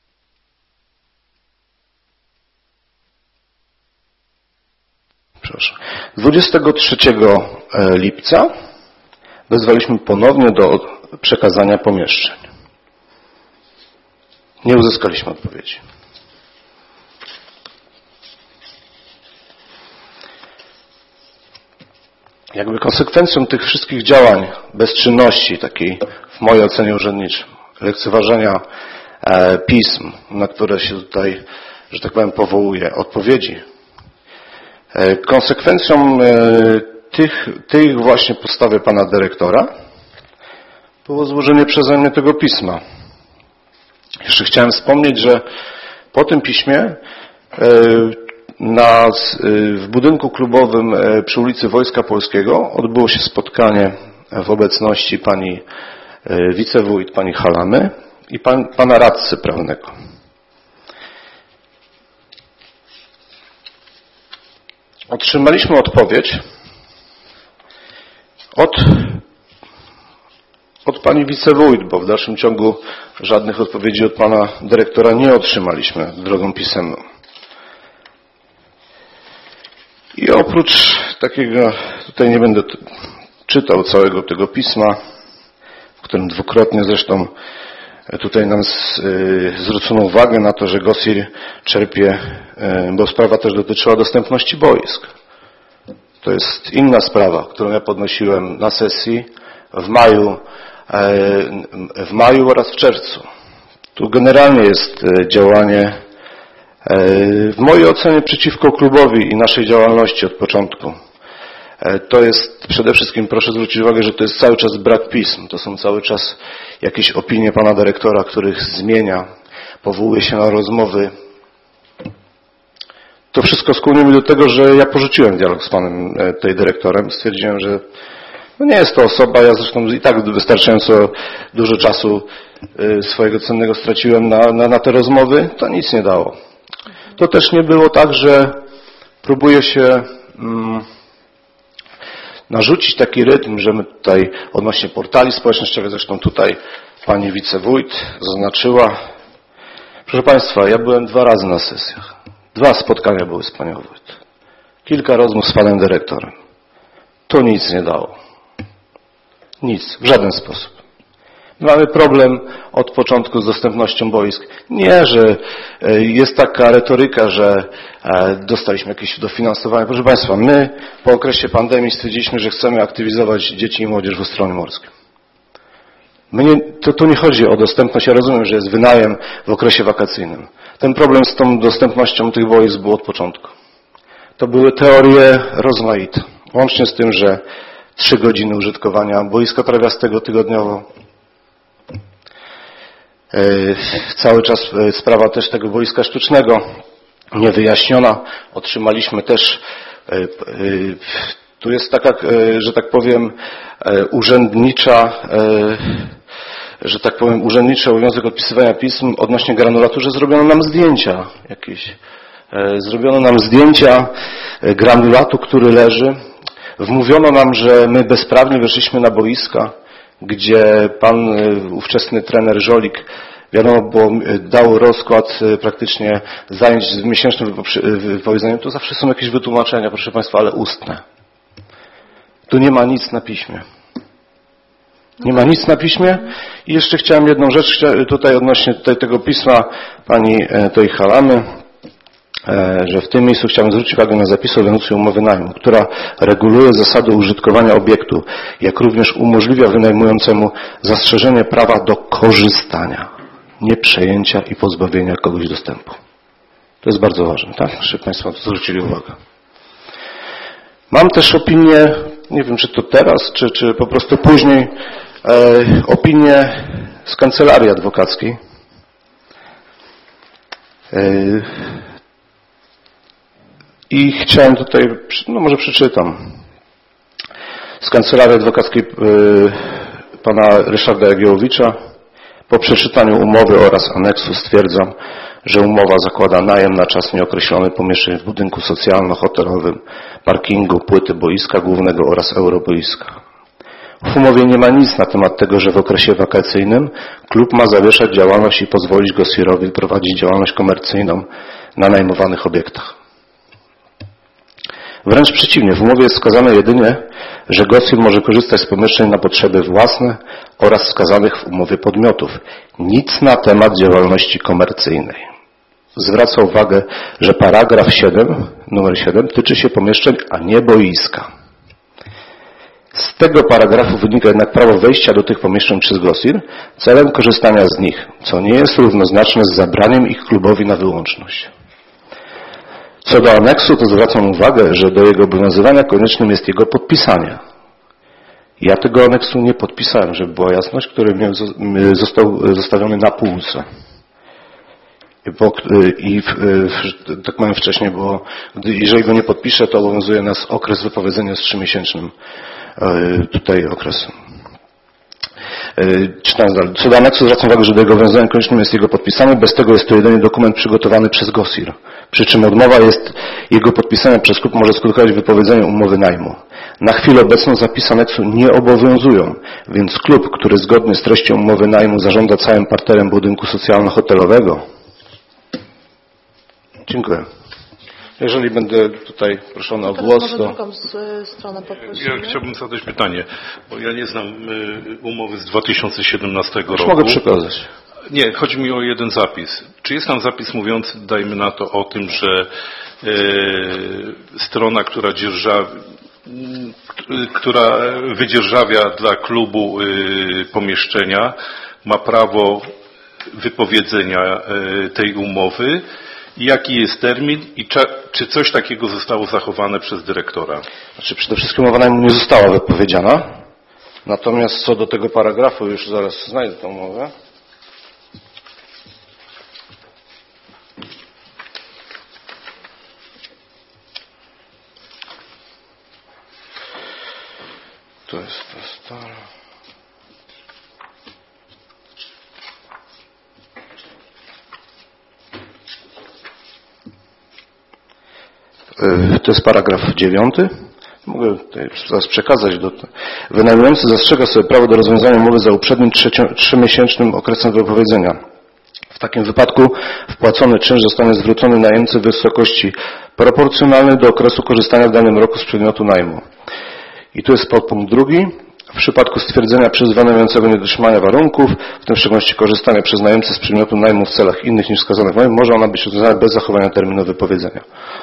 G: Przepraszam. 23 lipca wezwaliśmy ponownie do przekazania pomieszczeń. Nie uzyskaliśmy odpowiedzi. Jakby konsekwencją tych wszystkich działań, bezczynności, takiej w mojej ocenie urzędniczej, lekceważenia pism, na które się tutaj, że tak powiem, powołuje, odpowiedzi. Konsekwencją tych właśnie postawy pana dyrektora było złożenie przeze mnie tego pisma. Jeszcze chciałem wspomnieć, że po tym piśmie w budynku klubowym przy ulicy Wojska Polskiego odbyło się spotkanie w obecności pani wicewójt, pani Halamy i pana radcy prawnego. Otrzymaliśmy odpowiedź od pani wicewójt, bo w dalszym ciągu żadnych odpowiedzi od pana dyrektora nie otrzymaliśmy drogą pisemną. I oprócz takiego, tutaj nie będę czytał całego tego pisma, w którym dwukrotnie zresztą tutaj nam zwrócono uwagę na to, że GOSIR czerpie, bo sprawa też dotyczyła dostępności boisk. To jest inna sprawa, którą ja podnosiłem na sesji w maju oraz w czerwcu. Tu generalnie jest działanie w mojej ocenie przeciwko klubowi i naszej działalności od początku. To jest przede wszystkim, proszę zwrócić uwagę, że to jest cały czas brak pism. To są cały czas jakieś opinie pana dyrektora, których zmienia, powołuje się na rozmowy. To wszystko skłoniło mnie do tego, że ja porzuciłem dialog z panem tej dyrektorem. Stwierdziłem, że no nie jest to osoba, ja zresztą i tak wystarczająco dużo czasu swojego cennego straciłem na te rozmowy. To nic nie dało. To też nie było tak, że próbuje się narzucić taki rytm, że my tutaj odnośnie portali społecznościowych, zresztą tutaj pani wicewójt zaznaczyła. Proszę państwa, ja byłem 2 razy na sesjach. 2 spotkania były z panią wójt. Kilka rozmów z panem dyrektorem. To nic nie dało. Nic, w żaden sposób. Mamy problem od początku z dostępnością boisk. Nie, że jest taka retoryka, że dostaliśmy jakieś dofinansowanie. Proszę państwa, my po okresie pandemii stwierdziliśmy, że chcemy aktywizować dzieci i młodzież w Ostronie Morskiej. Tu nie chodzi o dostępność. Ja rozumiem, że jest wynajem w okresie wakacyjnym. Ten problem z tą dostępnością tych boisk był od początku. To były teorie rozmaite. Łącznie z tym, że 3 godziny użytkowania boiska trawiastego tygodniowo. Cały czas sprawa też tego boiska sztucznego niewyjaśniona. Otrzymaliśmy też, tu jest taka, że tak powiem, urzędniczy obowiązek odpisywania pism odnośnie granulatu, że zrobiono nam zdjęcia jakieś. Zrobiono nam zdjęcia granulatu, który leży. Wmówiono nam, że my bezprawnie weszliśmy na boiska, gdzie pan ówczesny trener Żolik, wiadomo, bo dał rozkład praktycznie zajęć z miesięcznym wypowiedzeniem. To zawsze są jakieś wytłumaczenia, proszę państwa, ale ustne. Tu nie ma nic na piśmie. Nie ma nic na piśmie. I jeszcze chciałem jedną rzecz tutaj odnośnie tego pisma pani tej Halamy, że w tym miejscu chciałem zwrócić uwagę na zapisy o ewencję umowy najmu, która reguluje zasady użytkowania obiektu, jak również umożliwia wynajmującemu zastrzeżenie prawa do korzystania, nie przejęcia i pozbawienia kogoś dostępu. To jest bardzo ważne, tak? Żeby Państwo zwrócili uwagę. Mam też opinię, nie wiem czy to teraz, czy po prostu później, opinię z kancelarii adwokackiej. I chciałem tutaj, no może przeczytam. Z kancelarii adwokackiej pana Ryszarda Jagiełowicza. Po przeczytaniu umowy oraz aneksu stwierdzam, że umowa zakłada najem na czas nieokreślony pomieszczeń w budynku socjalno-hotelowym, parkingu, płyty boiska głównego oraz euroboiska. W umowie nie ma nic na temat tego, że w okresie wakacyjnym klub ma zawieszać działalność i pozwolić Gossirowi prowadzić działalność komercyjną na najmowanych obiektach. Wręcz przeciwnie, w umowie jest wskazane jedynie, że Gossir może korzystać z pomieszczeń na potrzeby własne oraz wskazanych w umowie podmiotów. Nic na temat działalności komercyjnej. Zwraca uwagę, że paragraf 7, numer 7, tyczy się pomieszczeń, a nie boiska. Z tego paragrafu wynika jednak prawo wejścia do tych pomieszczeń przez Gossir celem korzystania z nich, co nie jest równoznaczne z zabraniem ich klubowi na wyłączność. Co do aneksu, to zwracam uwagę, że do jego obowiązywania koniecznym jest jego podpisanie. Ja tego aneksu nie podpisałem, żeby była jasność, który został zostawiony na półce. Tak powiem wcześniej, bo jeżeli go nie podpiszę, to obowiązuje nas okres wypowiedzenia z 3-miesięcznym tutaj okresem. Czytając dalej. Co do aneksu zwracam uwagę, że do jego obowiązywania koniecznym jest jego podpisanie. Bez tego jest to jedynie dokument przygotowany przez Gossir. Przy czym odmowa jest jego podpisania przez klub może skutkować wypowiedzeniem umowy najmu. Na chwilę obecną zapisy aneksu nie obowiązują, więc klub, który zgodnie z treścią umowy najmu zarządza całym parterem budynku socjalno-hotelowego. Dziękuję. Jeżeli będę tutaj proszony o głos, to...
A: drugą stronę poprosimy.
C: Ja chciałbym zadać pytanie, bo ja nie znam umowy z 2017 roku.
G: Mogę przekazać.
C: Nie, chodzi mi o jeden zapis. Czy jest tam zapis mówiący, dajmy na to, o tym, że strona, która wydzierżawia dla klubu pomieszczenia, ma prawo wypowiedzenia tej umowy? Jaki jest termin i czy coś takiego zostało zachowane przez dyrektora?
G: Znaczy, przede wszystkim umowa najmu nie została wypowiedziana. Natomiast co do tego paragrafu, już zaraz znajdę tę umowę. To jest to stare. To jest paragraf 9. Mogę tutaj zaraz przekazać. Wynajmujący zastrzega sobie prawo do rozwiązania umowy za uprzednim 3-miesięcznym okresem wypowiedzenia. W takim wypadku wpłacony czynsz zostanie zwrócony najemcy w wysokości proporcjonalnej do okresu korzystania w danym roku z przedmiotu najmu. I tu jest podpunkt 2. W przypadku stwierdzenia przez wynajmującego niedotrzymania warunków, w tym w szczególności korzystania przez najemcę z przedmiotu najmu w celach innych niż wskazane w najmu, może ona być rozwiązana bez zachowania terminu wypowiedzenia.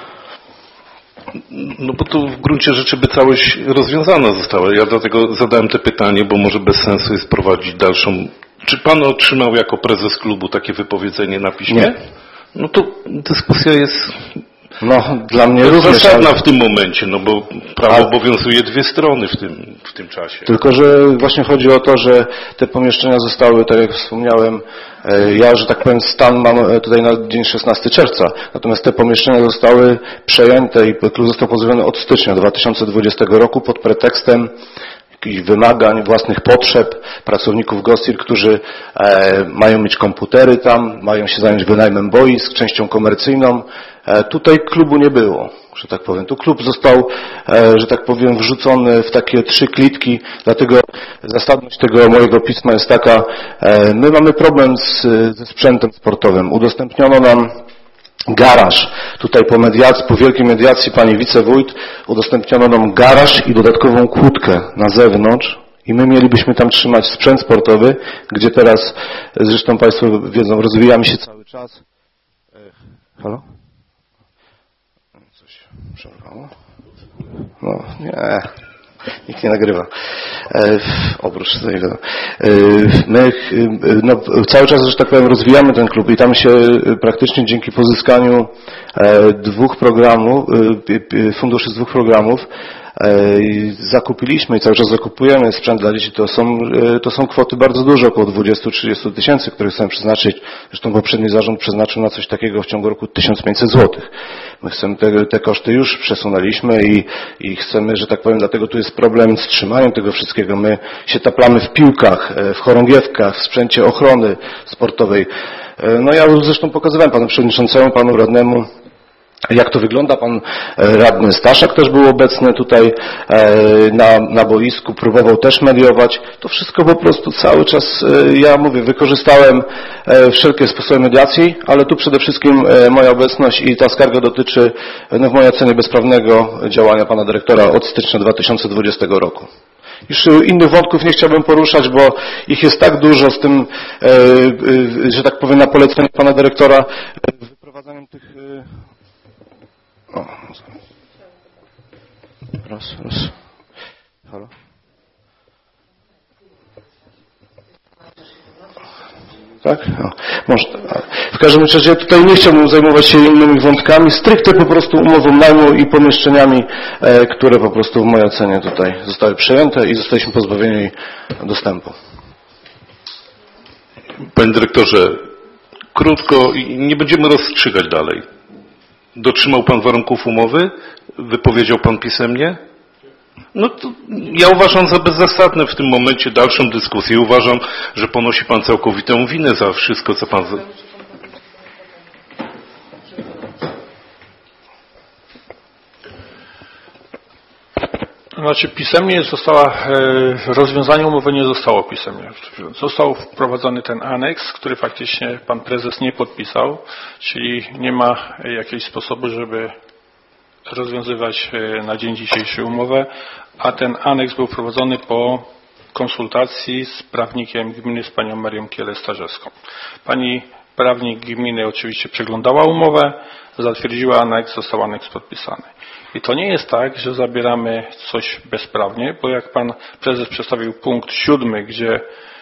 C: No bo tu w gruncie rzeczy by całość rozwiązana została. Ja dlatego zadałem te pytanie, bo może bez sensu jest prowadzić dalszą... Czy pan otrzymał jako prezes klubu takie wypowiedzenie na piśmie?
G: Nie.
C: No to dyskusja jest...
G: No, dla mnie również
C: zasadna w tym momencie, no bo prawo obowiązuje dwie strony w tym czasie.
G: Tylko, że właśnie chodzi o to, że te pomieszczenia zostały, tak jak wspomniałem, ja, że tak powiem, stan mam tutaj na dzień 16 czerwca. Natomiast te pomieszczenia zostały przejęte i klub został pozbawiony od stycznia 2020 roku pod pretekstem jakichś wymagań, własnych potrzeb pracowników Gossir, którzy mają mieć komputery tam, mają się zająć wynajmem boisk, częścią komercyjną. Tutaj klubu nie było, że tak powiem. Tu klub został, że tak powiem, wrzucony w takie 3 klitki, dlatego zasadność tego mojego pisma jest taka, my mamy problem ze sprzętem sportowym. Udostępniono nam garaż. Tutaj po wielkiej mediacji pani wicewójt udostępniono nam garaż i dodatkową kłódkę na zewnątrz I my mielibyśmy tam trzymać sprzęt sportowy, gdzie teraz, zresztą Państwo wiedzą, rozwijamy się cały czas. Halo? Coś przerwało? No, nie. Nikt nie nagrywa. Oprócz tego. My cały czas, że tak powiem, rozwijamy ten klub i tam się praktycznie dzięki pozyskaniu funduszy z 2 programów zakupiliśmy i cały czas zakupujemy sprzęt dla dzieci. To są kwoty bardzo duże, około 20-30 tysięcy, które chcemy przeznaczyć. Zresztą poprzedni zarząd przeznaczył na coś takiego w ciągu roku 1500 zł. My chcemy te koszty już przesunęliśmy i chcemy, że tak powiem, dlatego tu jest problem z trzymaniem tego wszystkiego. My się taplamy w piłkach, w chorągiewkach, w sprzęcie ochrony sportowej. No ja zresztą pokazywałem panu przewodniczącemu, panu radnemu, jak to wygląda. Pan radny Staszak też był obecny tutaj na boisku, próbował też mediować. To wszystko po prostu cały czas, ja mówię, wykorzystałem wszelkie sposoby mediacji, ale tu przede wszystkim moja obecność i ta skarga dotyczy, w mojej ocenie, bezprawnego działania pana dyrektora od stycznia 2020 roku. Już innych wątków nie chciałbym poruszać, bo ich jest tak dużo z tym, że tak powiem, na polecenie pana dyrektora, wyprowadzaniem tych... Raz. Halo? Tak? No, może. W każdym razie ja tutaj nie chciałbym zajmować się innymi wątkami, stricte po prostu umową najmu i pomieszczeniami, które po prostu w mojej ocenie tutaj zostały przejęte i zostaliśmy pozbawieni dostępu.
C: Panie dyrektorze, krótko i nie będziemy rozstrzygać dalej. Dotrzymał pan warunków umowy? Wypowiedział pan pisemnie? No to ja uważam za bezzasadne w tym momencie dalszą dyskusję. Uważam, że ponosi pan całkowitą winę za wszystko, co pan...
I: Znaczy pisemnie rozwiązanie umowy nie zostało pisemnie. Został wprowadzony ten aneks, który faktycznie pan prezes nie podpisał, czyli nie ma jakiegoś sposobu, żeby rozwiązywać na dzień dzisiejszy umowę, a ten aneks był wprowadzony po konsultacji z prawnikiem gminy, z panią Marią Kielę-Starzewską. Pani prawnik gminy oczywiście przeglądała umowę, zatwierdziła aneks, został aneks podpisany. I to nie jest tak, że zabieramy coś bezprawnie, bo jak pan prezes przedstawił punkt 7, gdzie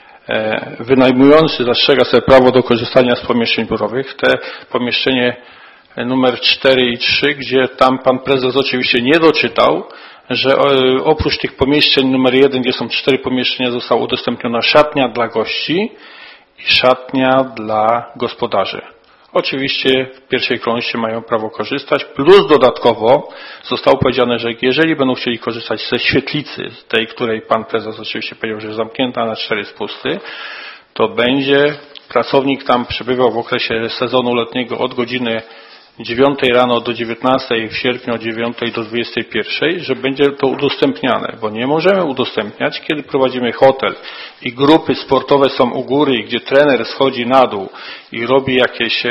I: wynajmujący zastrzega sobie prawo do korzystania z pomieszczeń biurowych, te pomieszczenie numer 4 i 3, gdzie tam pan prezes oczywiście nie doczytał, że oprócz tych pomieszczeń numer 1, gdzie są 4 pomieszczenia, została udostępniona szatnia dla gości i szatnia dla gospodarzy. Oczywiście w pierwszej kolejności mają prawo korzystać, plus dodatkowo zostało powiedziane, że jeżeli będą chcieli korzystać ze świetlicy, tej, której pan prezes oczywiście powiedział, że jest zamknięta, na 4 spusty, to będzie pracownik tam przebywał w okresie sezonu letniego od godziny 9 rano do 19, w sierpniu od 9 do 21, że będzie to udostępniane, bo nie możemy udostępniać, kiedy prowadzimy hotel i grupy sportowe są u góry, gdzie trener schodzi na dół i robi jakieś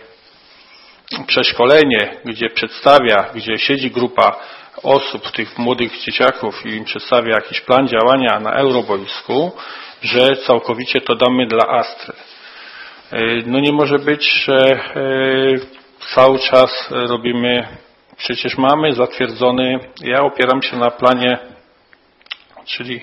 I: przeszkolenie, gdzie przedstawia, gdzie siedzi grupa osób, tych młodych dzieciaków i im przedstawia jakiś plan działania na euroboisku, że całkowicie to damy dla Astry. No nie może być, że cały czas robimy, przecież mamy zatwierdzony, ja opieram się na planie, czyli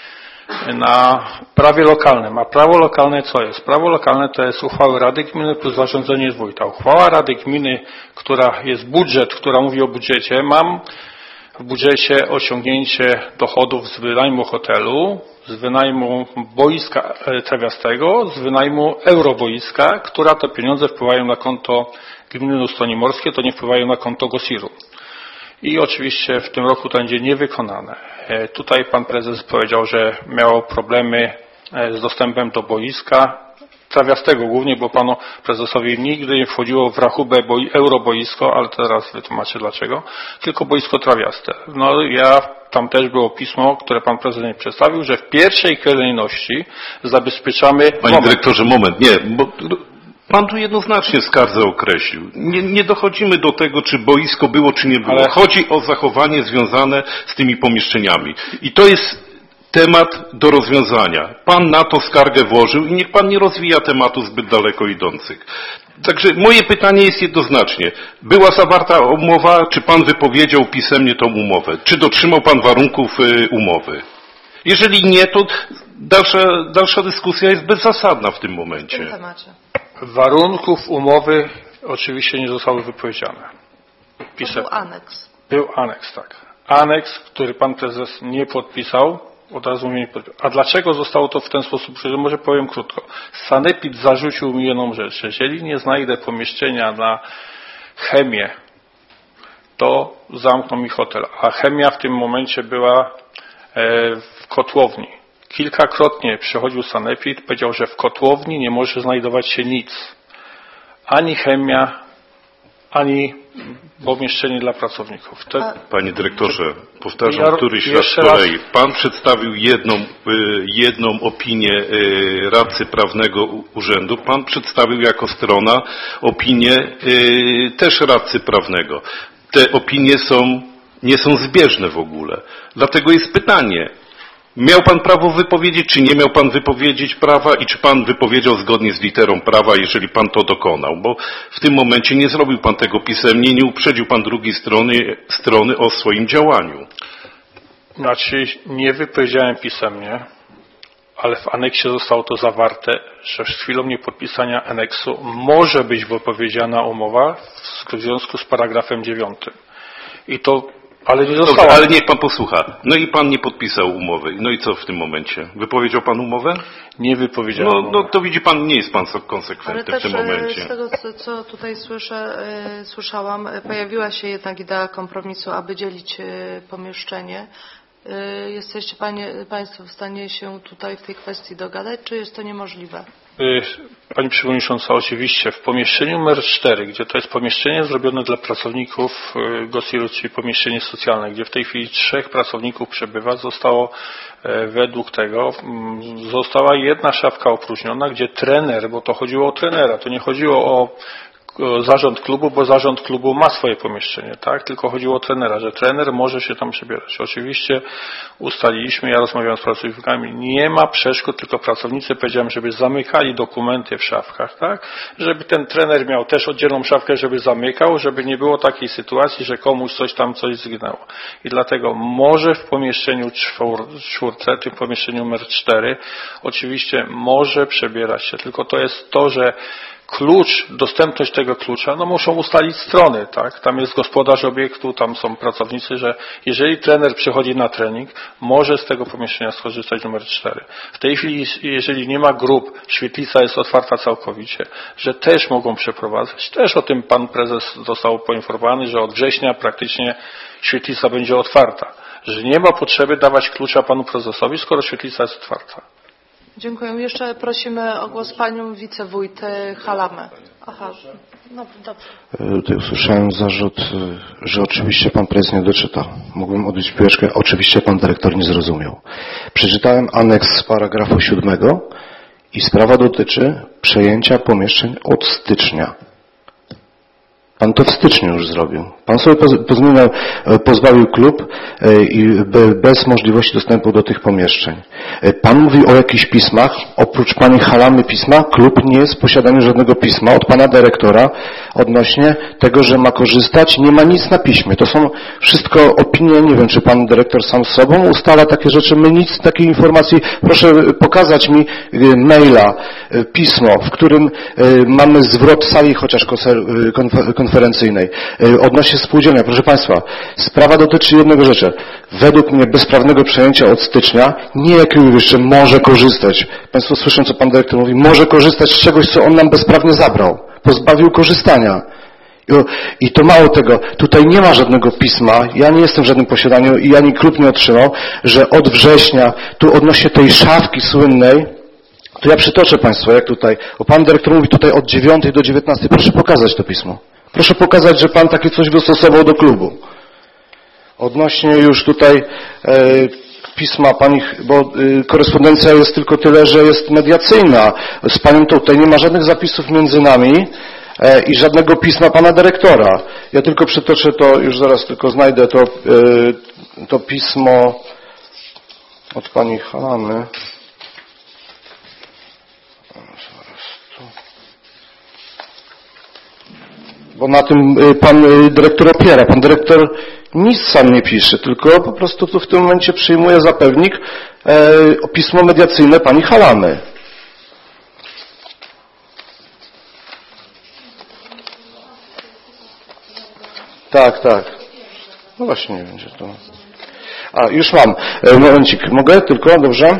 I: na prawie lokalnym. A prawo lokalne co jest? Prawo lokalne to jest uchwały Rady Gminy plus zarządzenie z wójta. Uchwała Rady Gminy, która jest budżet, która mówi o budżecie, mam w budżecie osiągnięcie dochodów z wynajmu hotelu, z wynajmu boiska trawiastego, z wynajmu euroboiska, która te pieniądze wpływają na konto Gminy Ustronie Morskie, to nie wpływają na konto GOSIR-u. I oczywiście w tym roku to będzie niewykonane. Tutaj pan prezes powiedział, że miał problemy z dostępem do boiska trawiastego głównie, bo panu prezesowi nigdy nie wchodziło w rachubę euroboisko, ale teraz wytłumaczę dlaczego, tylko boisko trawiaste. No ja, tam też było pismo, które pan prezes mi przedstawił, że w pierwszej kolejności zabezpieczamy...
C: Panie dyrektorze, moment, nie, bo pan tu jednoznacznie w skardze określił. Nie dochodzimy do tego, czy boisko było, czy nie było. Ale chodzi o zachowanie związane z tymi pomieszczeniami. I to jest temat do rozwiązania. Pan na to skargę włożył i niech pan nie rozwija tematu zbyt daleko idących. Także moje pytanie jest jednoznacznie. Była zawarta umowa, czy pan wypowiedział pisemnie tą umowę? Czy dotrzymał pan warunków umowy? Jeżeli nie, to dalsza dyskusja jest bezzasadna w tym momencie.
A: W tym temacie.
I: Warunków umowy oczywiście nie zostały wypowiedziane.
A: Był aneks.
I: Był aneks, tak. Aneks, który pan prezes nie podpisał, od razu mnie nie podpisał. A dlaczego zostało to w ten sposób? Może powiem krótko. Sanepid zarzucił mi jedną rzecz. Jeżeli nie znajdę pomieszczenia na chemię, to zamkną mi hotel. A chemia w tym momencie była w kotłowni. Kilkakrotnie przychodził sanepid, powiedział, że w kotłowni nie może znajdować się nic. Ani chemia, ani pomieszczenie dla pracowników.
C: Panie dyrektorze, powtarzam któryś raz z kolei. Pan przedstawił jedną opinię radcy prawnego urzędu. Pan przedstawił jako strona opinię też radcy prawnego. Te opinie nie są zbieżne w ogóle. Dlatego jest pytanie. Miał pan prawo wypowiedzieć, czy nie miał pan wypowiedzieć prawa i czy pan wypowiedział zgodnie z literą prawa, jeżeli pan to dokonał? Bo w tym momencie nie zrobił pan tego pisemnie, nie uprzedził pan drugiej strony o swoim działaniu.
I: Znaczy, nie wypowiedziałem pisemnie, ale w aneksie zostało to zawarte, że z chwilą niepodpisania aneksu może być wypowiedziana umowa w związku z paragrafem 9. I to ale nie zostało.
C: Ale niech pan posłucha. No i pan nie podpisał umowy. No i co w tym momencie? Wypowiedział pan umowę?
I: Nie wypowiedziałem.
C: No to widzi pan, nie jest pan konsekwentny w tym momencie.
A: Z tego, co tutaj słyszałam, pojawiła się jednak idea kompromisu, aby dzielić pomieszczenie. Jesteście państwo w stanie się tutaj w tej kwestii dogadać, czy jest to niemożliwe?
I: Pani Przewodnicząca, oczywiście w pomieszczeniu numer 4, gdzie to jest pomieszczenie zrobione dla pracowników GOSIR-u, czyli pomieszczenie socjalne, gdzie w tej chwili 3 pracowników przebywa, zostało według tego, została jedna szafka opróżniona, gdzie trener, bo to chodziło o trenera, to nie chodziło o zarząd klubu, bo zarząd klubu ma swoje pomieszczenie, tak? Tylko chodziło o trenera, że trener może się tam przebierać. Oczywiście ustaliliśmy, ja rozmawiałem z pracownikami, nie ma przeszkód, tylko pracownicy powiedziałem, żeby zamykali dokumenty w szafkach, tak? Żeby ten trener miał też oddzielną szafkę, żeby zamykał, żeby nie było takiej sytuacji, że komuś coś zginęło. I dlatego może w pomieszczeniu 4, tym pomieszczeniu numer 4, oczywiście może przebierać się, tylko to jest to, że klucz, dostępność tego klucza, no muszą ustalić strony, tak? Tam jest gospodarz obiektu, tam są pracownicy, że jeżeli trener przychodzi na trening, może z tego pomieszczenia skorzystać numer 4. W tej chwili, jeżeli nie ma grup, świetlica jest otwarta całkowicie, że też mogą przeprowadzać. Też o tym pan prezes został poinformowany, że od września praktycznie świetlica będzie otwarta. Że nie ma potrzeby dawać klucza panu prezesowi, skoro świetlica jest otwarta.
A: Dziękuję. Jeszcze prosimy o głos panią wicewójt Halamę. Aha, no dobrze.
G: Tutaj usłyszałem zarzut, że oczywiście pan prezes nie doczytał. Mógłbym odbić piłeczkę. Oczywiście pan dyrektor nie zrozumiał. Przeczytałem aneks paragrafu 7 i sprawa dotyczy przejęcia pomieszczeń od stycznia. Pan to w styczniu już zrobił. Pan sobie pozbawił klub i bez możliwości dostępu do tych pomieszczeń. Pan mówi o jakichś pismach. Oprócz pani Halamy pisma, klub nie jest w posiadaniu żadnego pisma od pana dyrektora odnośnie tego, że ma korzystać. Nie ma nic na piśmie. To są wszystko opinie. Nie wiem, czy pan dyrektor sam z sobą ustala takie rzeczy. My nic takiej informacji. Proszę pokazać mi maila, pismo, w którym mamy zwrot sali chociaż konferencyjnej. Odnośnie spółdzielnia, proszę państwa, sprawa dotyczy jednego rzeczy. Według mnie bezprawnego przejęcia od stycznia nie jakiegoś jeszcze może korzystać. Państwo słyszą, co pan dyrektor mówi, może korzystać z czegoś, co on nam bezprawnie zabrał. Pozbawił korzystania. I to mało tego, tutaj nie ma żadnego pisma, ja nie jestem w żadnym posiadaniu i ani klub nie otrzymał, że od września, tu odnośnie tej szafki słynnej, to ja przytoczę państwu, jak tutaj, bo pan dyrektor mówi tutaj od 9 do 19, proszę pokazać to pismo. Proszę pokazać, że pan takie coś wystosował do klubu. Odnośnie już tutaj pisma pani, bo korespondencja jest tylko tyle, że jest mediacyjna. Z panią tutaj nie ma żadnych zapisów między nami i żadnego pisma pana dyrektora. Ja tylko przytoczę to, już zaraz tylko znajdę to pismo. od pani Halamy. Bo na tym pan dyrektor opiera. Pan dyrektor nic sam nie pisze, tylko po prostu tu w tym momencie przyjmuje za pewnik pismo mediacyjne pani Halamy. Tak, tak. No właśnie nie będzie to. A, już mam. Momencik. Mogę tylko? Dobrze?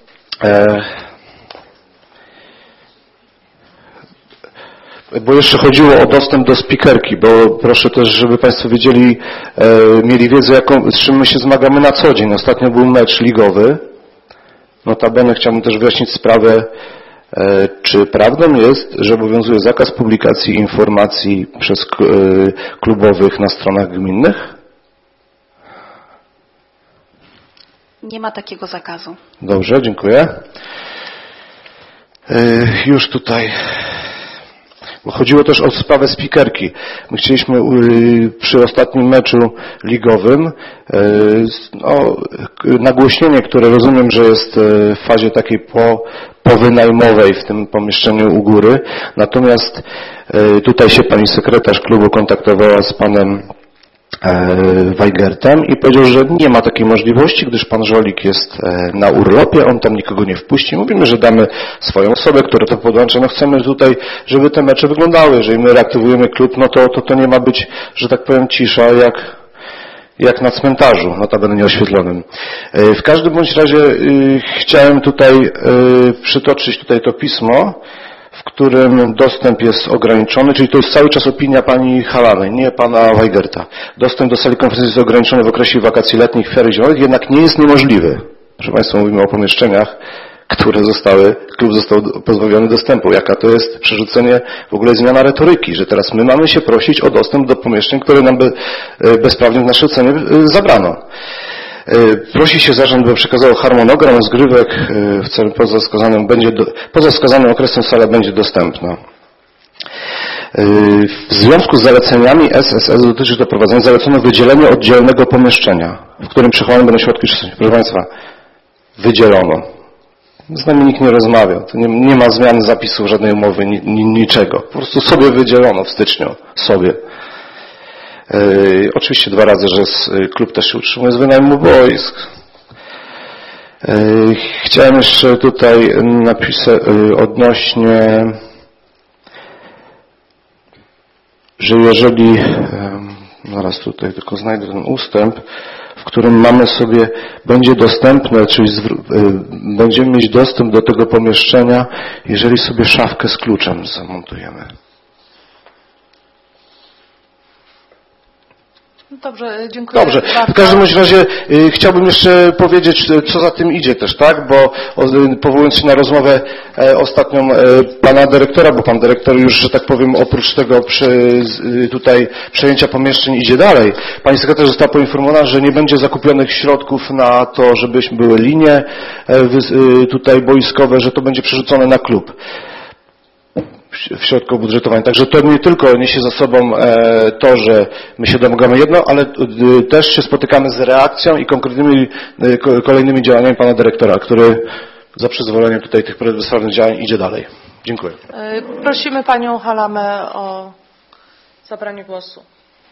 G: Bo jeszcze chodziło o dostęp do spikerki, bo proszę też, żeby Państwo wiedzieli, mieli wiedzę, z czym my się zmagamy na co dzień. Ostatnio był mecz ligowy. Notabene chciałbym też wyjaśnić sprawę, czy prawdą jest, że obowiązuje zakaz publikacji informacji przez klubowych na stronach gminnych?
J: Nie ma takiego zakazu.
G: Dobrze, dziękuję. Już tutaj... Bo chodziło też o sprawę spikerki. My chcieliśmy przy ostatnim meczu ligowym nagłośnienie, które rozumiem, że jest w fazie takiej powynajmowej w tym pomieszczeniu u góry. Natomiast tutaj się pani sekretarz klubu kontaktowała z panem Weigertem i powiedział, że nie ma takiej możliwości, gdyż pan Żolik jest na urlopie, on tam nikogo nie wpuści. Mówimy, że damy swoją osobę, która to podłączy. No chcemy tutaj, żeby te mecze wyglądały. Jeżeli my reaktywujemy klub, no to nie ma być, że tak powiem, cisza jak na cmentarzu, notabene nieoświetlonym. W każdym bądź razie chciałem tutaj przytoczyć tutaj to pismo, w którym dostęp jest ograniczony, czyli to jest cały czas opinia pani Halamy, nie pana Weigerta. Dostęp do sali konferencji jest ograniczony w okresie wakacji letnich, ferii zimowych, jednak nie jest niemożliwy. Proszę Państwa, mówimy o pomieszczeniach, klub został pozbawiony dostępu. Jaka to jest przerzucenie, w ogóle zmiana retoryki, że teraz my mamy się prosić o dostęp do pomieszczeń, które nam bezprawnie w naszej ocenie zabrano. Prosi się zarząd, by przekazało harmonogram rozgrywek w celu poza wskazanym okresem sala będzie dostępna. W związku z zaleceniami SSS dotyczy to prowadzenia zalecono wydzielenie oddzielnego pomieszczenia, w którym przechowane będą środki. Proszę Państwa, wydzielono. Z nami nikt nie rozmawia. To nie ma zmiany zapisów, żadnej umowy, niczego. Po prostu sobie wydzielono w styczniu. Sobie. Oczywiście 2 razy, że klub też się utrzymuje z wynajmu boisk. Chciałem jeszcze tutaj napisać odnośnie, że jeżeli, zaraz tutaj tylko znajdę ten ustęp, w którym mamy sobie, będzie dostępne, czyli będziemy mieć dostęp do tego pomieszczenia, jeżeli sobie szafkę z kluczem zamontujemy.
A: Dobrze, dziękuję.
G: Dobrze. W każdym razie chciałbym jeszcze powiedzieć, co za tym idzie też, tak? Bo powołując się na rozmowę ostatnią pana dyrektora, bo pan dyrektor już, że tak powiem, oprócz tego tutaj przejęcia pomieszczeń idzie dalej. Pani sekretarz została poinformowana, że nie będzie zakupionych środków na to, żeby były linie tutaj boiskowe, że to będzie przerzucone na klub w środku budżetowania. Także to nie tylko niesie za sobą to, że my się domagamy jedno, ale też się spotykamy z reakcją i konkretnymi kolejnymi działaniami pana dyrektora, który za przyzwoleniem tutaj tych bezprawnych działań idzie dalej. Dziękuję.
A: Prosimy panią Halamę o zabranie głosu.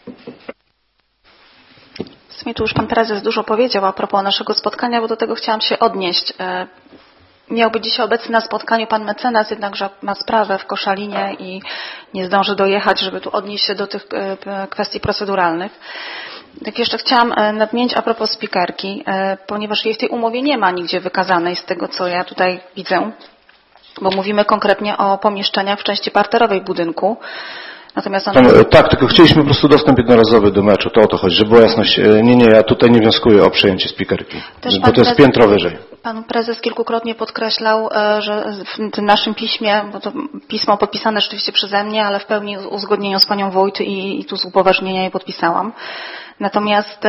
J: W sumie tu już pan prezes dużo powiedział a propos naszego spotkania, bo do tego chciałam się odnieść. Miał być dzisiaj obecny na spotkaniu pan mecenas, jednakże ma sprawę w Koszalinie i nie zdąży dojechać, żeby tu odnieść się do tych kwestii proceduralnych. Tak jeszcze chciałam nadmienić a propos spikerki, ponieważ jej w tej umowie nie ma nigdzie wykazanej z tego, co ja tutaj widzę, bo mówimy konkretnie o pomieszczeniach w części parterowej budynku. Natomiast
G: tak, tylko chcieliśmy po prostu dostęp jednorazowy do meczu, to o to chodzi, żeby była jasność. Nie, ja tutaj nie wnioskuję o przejęcie spikerki, bo to jest piętro wyżej. Pan
J: prezes kilkukrotnie podkreślał, że w tym naszym piśmie, bo to pismo podpisane rzeczywiście przeze mnie, ale w pełni uzgodnieniu z panią Wójt i tu z upoważnienia je podpisałam. Natomiast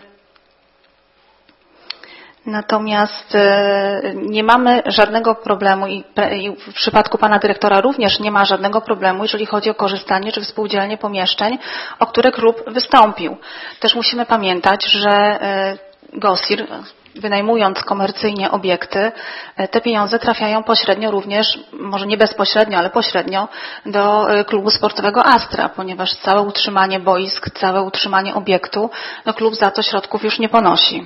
J: nie mamy żadnego problemu i w przypadku pana dyrektora również nie ma żadnego problemu, jeżeli chodzi o korzystanie czy współdzielenie pomieszczeń, o które klub wystąpił. Też musimy pamiętać, że GOSIR, wynajmując komercyjnie obiekty, te pieniądze trafiają pośrednio również, może nie bezpośrednio, ale pośrednio do klubu sportowego Astra, ponieważ całe utrzymanie boisk, całe utrzymanie obiektu, no klub za to środków już nie ponosi.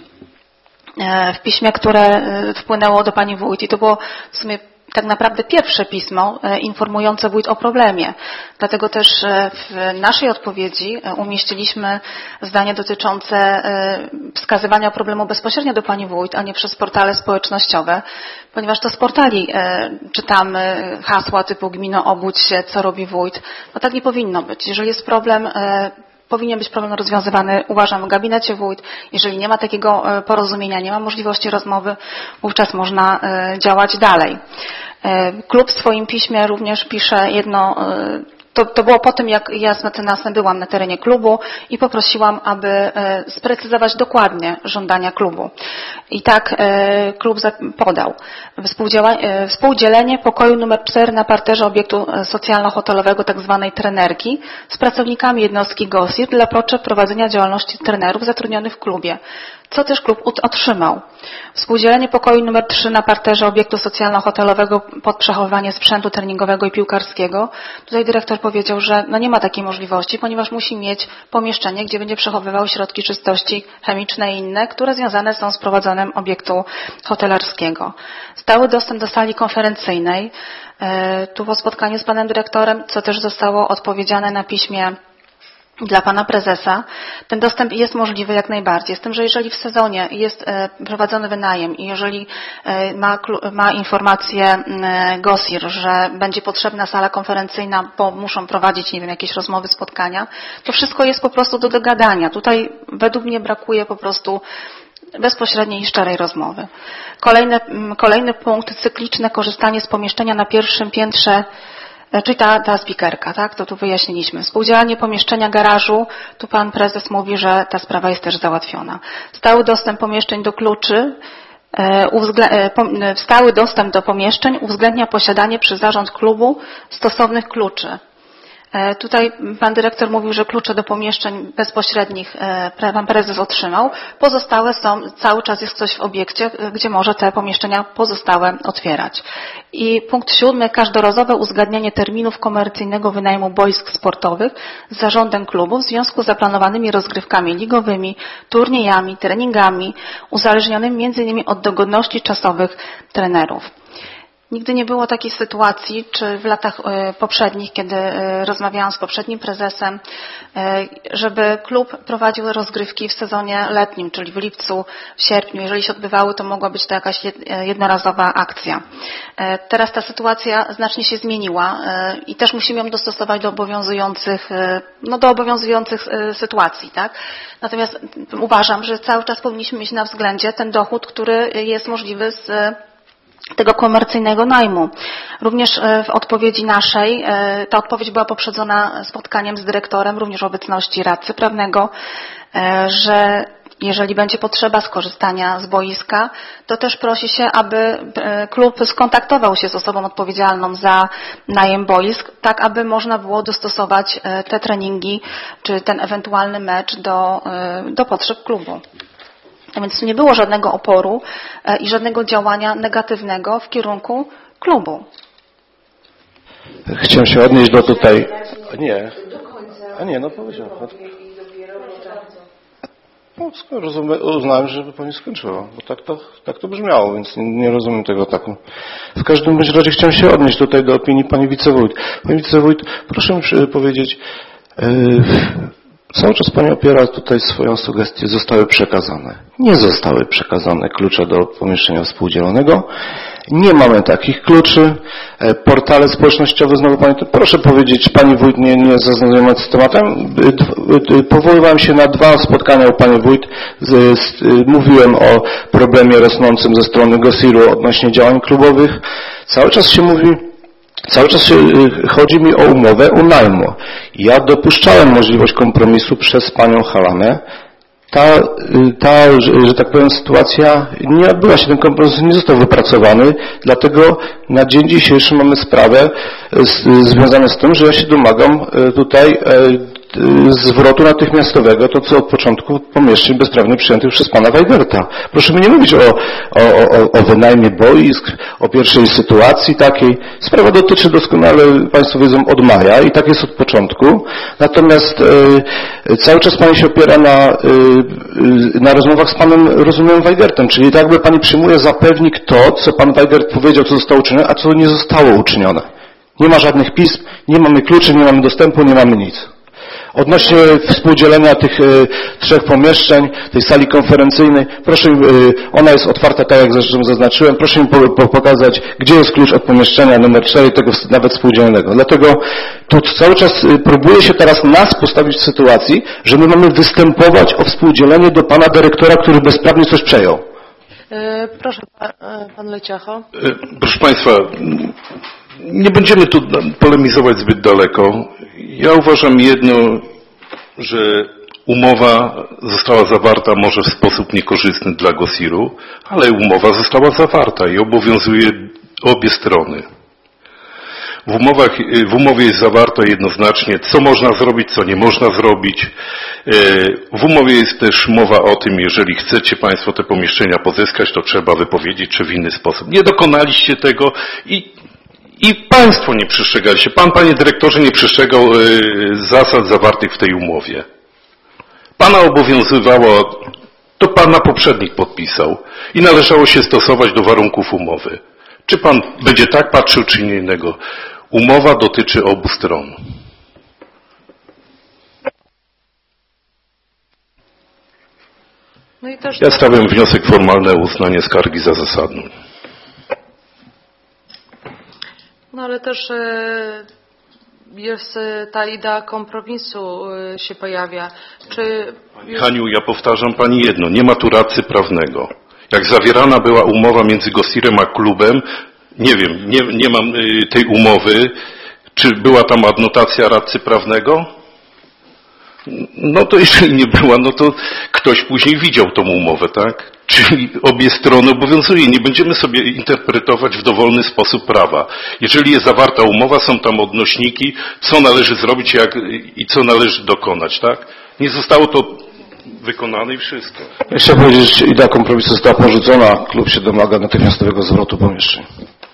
J: W piśmie, które wpłynęło do pani wójt, i to było w sumie tak naprawdę pierwsze pismo informujące wójt o problemie. Dlatego też w naszej odpowiedzi umieściliśmy zdanie dotyczące wskazywania problemu bezpośrednio do pani wójt, a nie przez portale społecznościowe, ponieważ to z portali czytamy hasła typu gmino obudź się, co robi wójt. No tak nie powinno być. Jeżeli jest problem, powinien być problem rozwiązywany, uważam, w gabinecie wójt. Jeżeli nie ma takiego porozumienia, nie ma możliwości rozmowy, wówczas można działać dalej. Klub w swoim piśmie również pisze jedno, to było po tym, jak ja z mecenasem byłam na terenie klubu i poprosiłam, aby sprecyzować dokładnie żądania klubu. I tak klub podał współdzielenie pokoju numer 4 na parterze obiektu socjalno-hotelowego tzw. trenerki z pracownikami jednostki GOSIR dla potrzeb prowadzenia działalności trenerów zatrudnionych w klubie, co też klub otrzymał. Współdzielenie pokoju numer 3 na parterze obiektu socjalno-hotelowego pod przechowywanie sprzętu treningowego i piłkarskiego. Tutaj dyrektor powiedział, że no nie ma takiej możliwości, ponieważ musi mieć pomieszczenie, gdzie będzie przechowywał środki czystości chemiczne i inne, które związane są z prowadzonym obiektu hotelarskiego. Stały dostęp do sali konferencyjnej, tu po spotkaniu z panem dyrektorem, co też zostało odpowiedziane na piśmie dla pana prezesa, ten dostęp jest możliwy jak najbardziej. Z tym, że jeżeli w sezonie jest prowadzony wynajem i jeżeli ma informację GOSIR, że będzie potrzebna sala konferencyjna, bo muszą prowadzić, nie wiem, jakieś rozmowy, spotkania, to wszystko jest po prostu do dogadania. Tutaj według mnie brakuje po prostu bezpośredniej i szczerej rozmowy. Kolejny punkt, cykliczne korzystanie z pomieszczenia na pierwszym piętrze, czyli ta spikerka, tak? To tu wyjaśniliśmy. Współdziałanie pomieszczenia garażu, tu pan prezes mówi, że ta sprawa jest też załatwiona. Stały dostęp pomieszczeń do kluczy, stały dostęp do pomieszczeń uwzględnia posiadanie przez zarząd klubu stosownych kluczy. Tutaj pan dyrektor mówił, że klucze do pomieszczeń bezpośrednich pan prezes otrzymał. Pozostałe cały czas jest ktoś w obiekcie, gdzie może te pomieszczenia pozostałe otwierać. I punkt 7. Każdorazowe uzgadnianie terminów komercyjnego wynajmu boisk sportowych z zarządem klubu w związku z zaplanowanymi rozgrywkami ligowymi, turniejami, treningami, uzależnionymi m.in. od dogodności czasowych trenerów. Nigdy nie było takiej sytuacji, czy w latach poprzednich, kiedy rozmawiałam z poprzednim prezesem, żeby klub prowadził rozgrywki w sezonie letnim, czyli w lipcu, w sierpniu. Jeżeli się odbywały, to mogła być to jakaś jednorazowa akcja. Teraz ta sytuacja znacznie się zmieniła i też musimy ją dostosować do obowiązujących sytuacji, tak? Natomiast uważam, że cały czas powinniśmy mieć na względzie ten dochód, który jest możliwy z tego komercyjnego najmu. Również w odpowiedzi naszej, ta odpowiedź była poprzedzona spotkaniem z dyrektorem, również w obecności radcy prawnego, że jeżeli będzie potrzeba skorzystania z boiska, to też prosi się, aby klub skontaktował się z osobą odpowiedzialną za najem boisk, tak aby można było dostosować te treningi czy ten ewentualny mecz do potrzeb klubu. A więc nie było żadnego oporu i żadnego działania negatywnego w kierunku klubu.
G: Chciałem się odnieść do tutaj... Nie, powiedziałem. No, uznałem, żeby pani skończyła, bo tak to brzmiało, więc nie rozumiem tego tak. W każdym razie chciałem się odnieść tutaj do opinii pani wicewójt. Pani wicewójt, proszę mi powiedzieć, cały czas pani opiera tutaj swoją sugestię, zostały przekazane. Nie zostały przekazane klucze do pomieszczenia współdzielonego. Nie mamy takich kluczy. Portale społecznościowe, znowu pani, proszę powiedzieć, pani wójt nie zaznajomiona z tematem. Powoływałem się na 2 spotkania u pani wójt. Mówiłem o problemie rosnącym ze strony GOSIR-u odnośnie działań klubowych. Cały czas chodzi mi o umowę unajmu. Ja dopuszczałem możliwość kompromisu przez panią Halanę. Że tak powiem, sytuacja nie odbyła się, ten kompromis nie został wypracowany, dlatego na dzień dzisiejszy mamy sprawę związaną z tym, że ja się domagam tutaj zwrotu natychmiastowego, to co od początku pomieszczeń bezprawnie przyjętych przez pana Weigerta. Proszę mi nie mówić o wynajmie boisk, o pierwszej sytuacji takiej. Sprawa dotyczy doskonale, państwo wiedzą, od maja i tak jest od początku. Natomiast cały czas pani się opiera na rozmowach z panem, rozumiem, Weigertem, czyli tak jakby pani przyjmuje za pewnik to, co pan Weigert powiedział, co zostało uczynione, a co nie zostało uczynione. Nie ma żadnych pism, nie mamy kluczy, nie mamy dostępu, nie mamy nic. Odnośnie współdzielenia tych 3 pomieszczeń, tej sali konferencyjnej, proszę, ona jest otwarta, tak jak zresztą zaznaczyłem, proszę mi pokazać, gdzie jest klucz od pomieszczenia numer 4, tego nawet współdzielnego. Dlatego tu cały czas próbuje się teraz nas postawić w sytuacji, że my mamy występować o współdzielenie do pana dyrektora, który bezprawnie coś przejął.
A: Proszę, pan Leciacho.
C: Proszę państwa, nie będziemy tu polemizować zbyt daleko. Ja uważam jedno, że umowa została zawarta może w sposób niekorzystny dla GOSIR-u, ale umowa została zawarta i obowiązuje obie strony. W umowie jest zawarto jednoznacznie, co można zrobić, co nie można zrobić. W umowie jest też mowa o tym, jeżeli chcecie państwo te pomieszczenia pozyskać, to trzeba wypowiedzieć, czy w inny sposób. Nie dokonaliście tego i państwo nie przestrzegaliście. Pan, panie dyrektorze, nie przestrzegał zasad zawartych w tej umowie. Pana obowiązywało, to pana poprzednik podpisał i należało się stosować do warunków umowy. Czy pan będzie tak patrzył, czy nie innego? Umowa dotyczy obu stron.
A: No i też
C: Ja stawiam wniosek formalny o uznanie skargi za zasadną.
A: No ale też jest ta idea kompromisu się pojawia. Czy
C: Haniu, ja powtarzam pani jedno, nie ma tu radcy prawnego. Jak zawierana była umowa między GOSIR-em a klubem, nie wiem, nie mam tej umowy, czy była tam adnotacja radcy prawnego? No to jeżeli nie była, no to ktoś później widział tą umowę, tak? Czyli obie strony obowiązuje. Nie będziemy sobie interpretować w dowolny sposób prawa. Jeżeli jest zawarta umowa, są tam odnośniki, co należy zrobić i co należy dokonać, tak? Nie zostało to wykonane i wszystko.
G: Ja chciałem powiedzieć, że idea kompromisu została porzucona, klub się domaga natychmiastowego zwrotu pomieszczeń.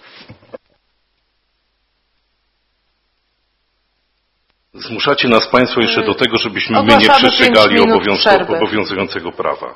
C: Zmuszacie nas państwo jeszcze do tego, żebyśmy my nie przestrzegali obowiązującego prawa.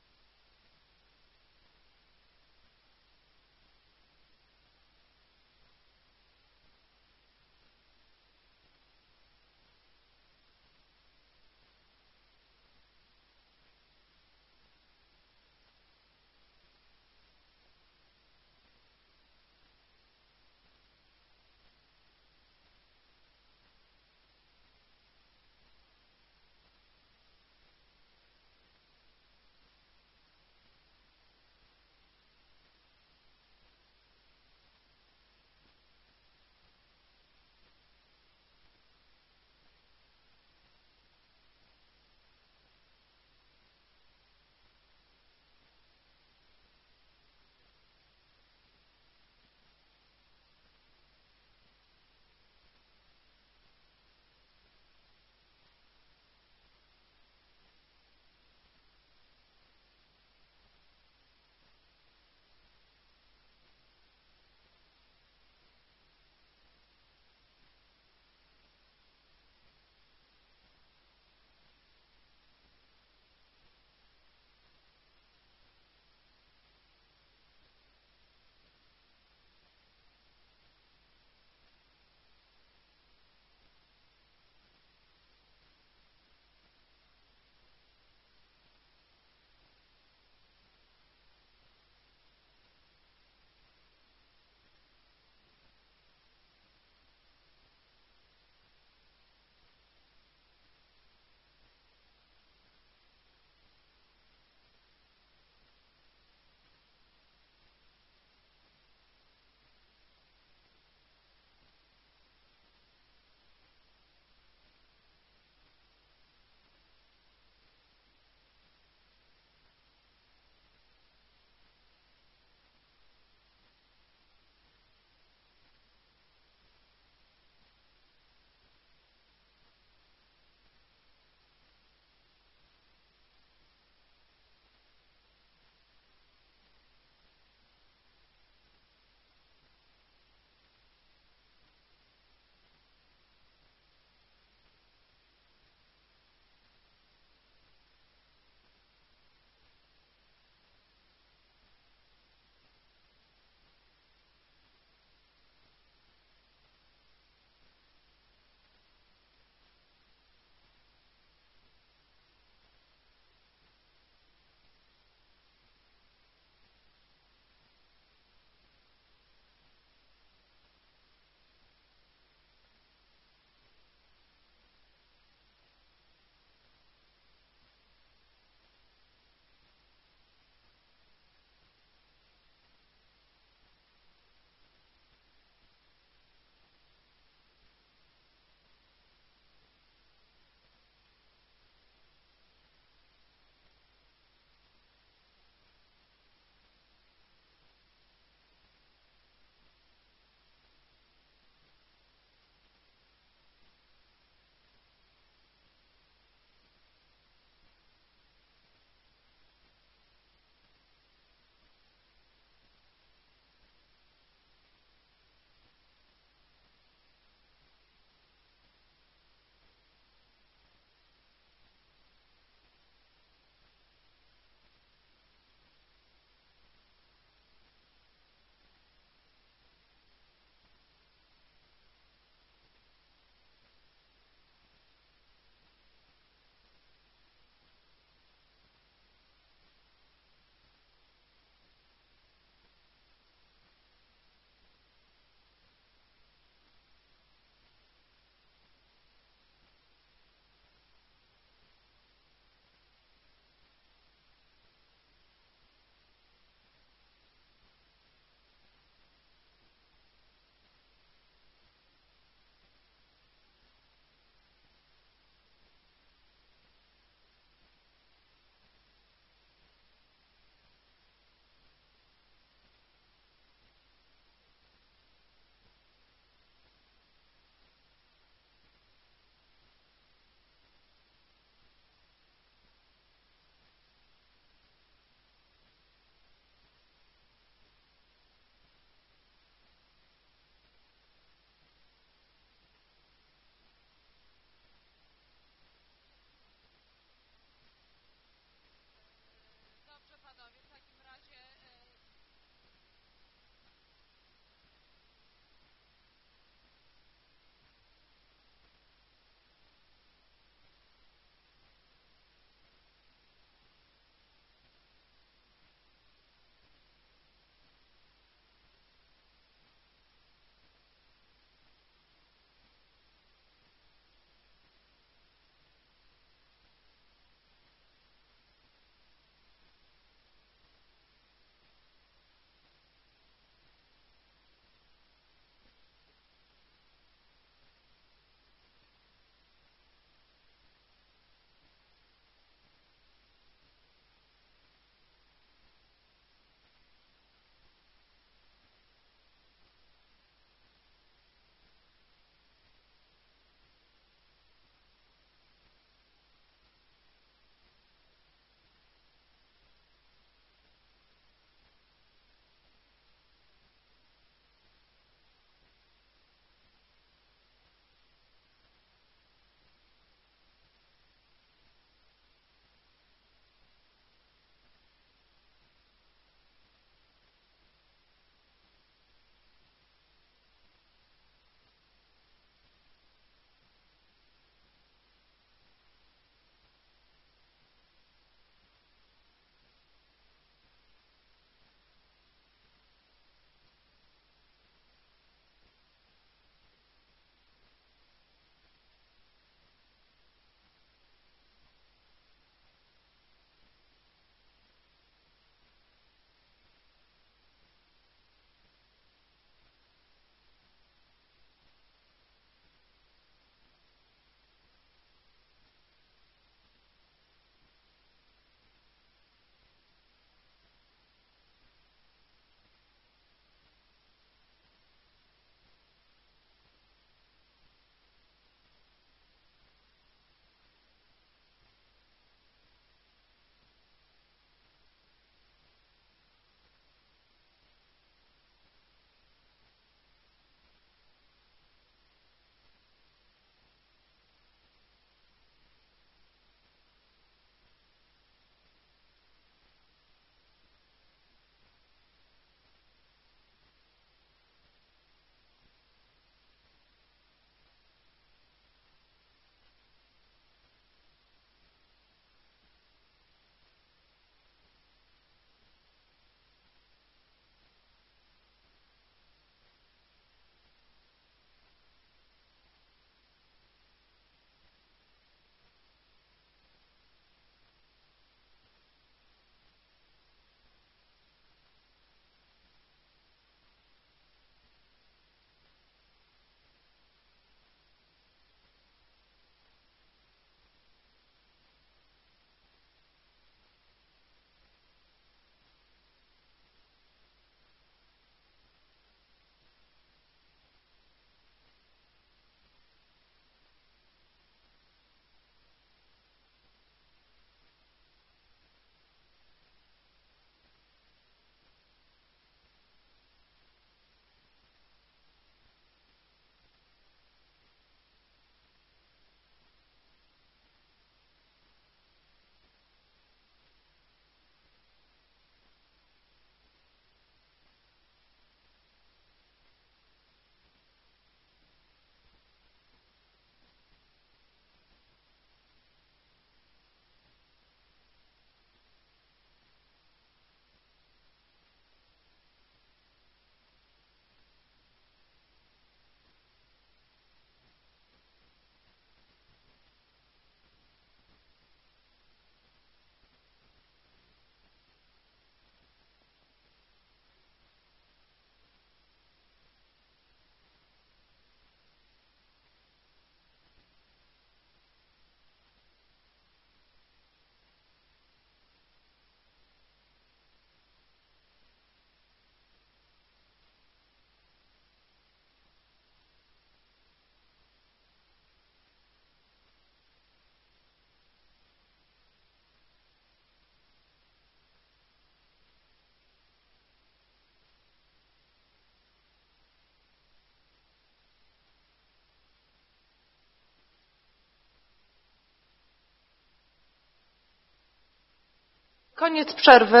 A: Koniec przerwy.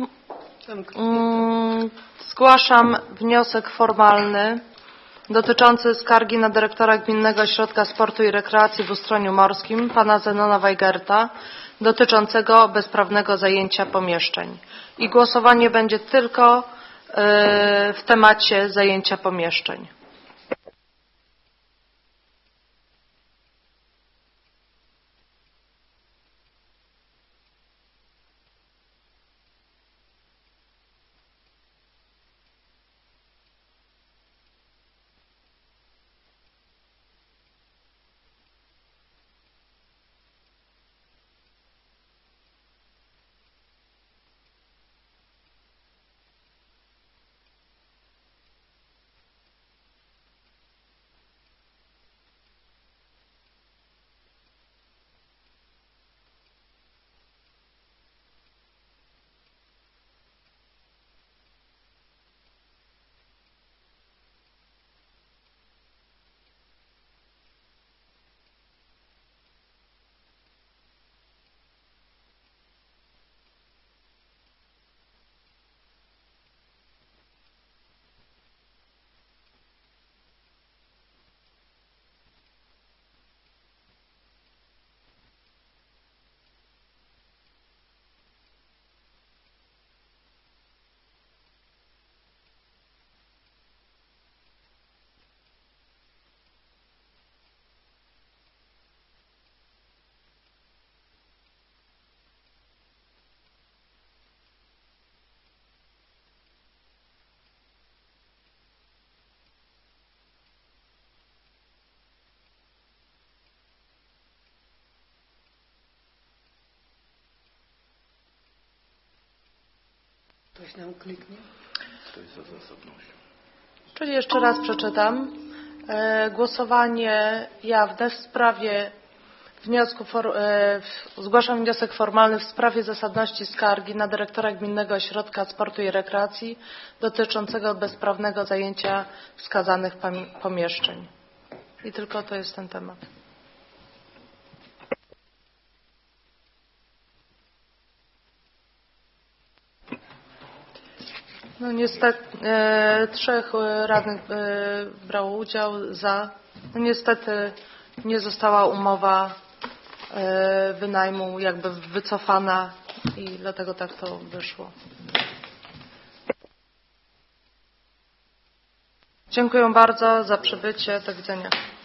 A: Zgłaszam wniosek formalny dotyczący skargi na dyrektora Gminnego Ośrodka Sportu i Rekreacji w Ustroniu Morskim, pana Zenona Weigerta, dotyczącego bezprawnego zajęcia pomieszczeń. I głosowanie będzie tylko w temacie zajęcia pomieszczeń.
D: Ktoś nam kliknie.
C: Ktoś za zasadnością.
A: Czyli jeszcze raz przeczytam. Głosowanie jawne w sprawie wniosku, zgłaszam wniosek formalny w sprawie zasadności skargi na dyrektora Gminnego Ośrodka Sportu i Rekreacji dotyczącego bezprawnego zajęcia wskazanych pomieszczeń. I tylko to jest ten temat. No niestety 3 radnych brało udział za. No niestety nie została umowa wynajmu jakby wycofana i dlatego tak to wyszło. Dziękuję bardzo za przybycie. Do widzenia.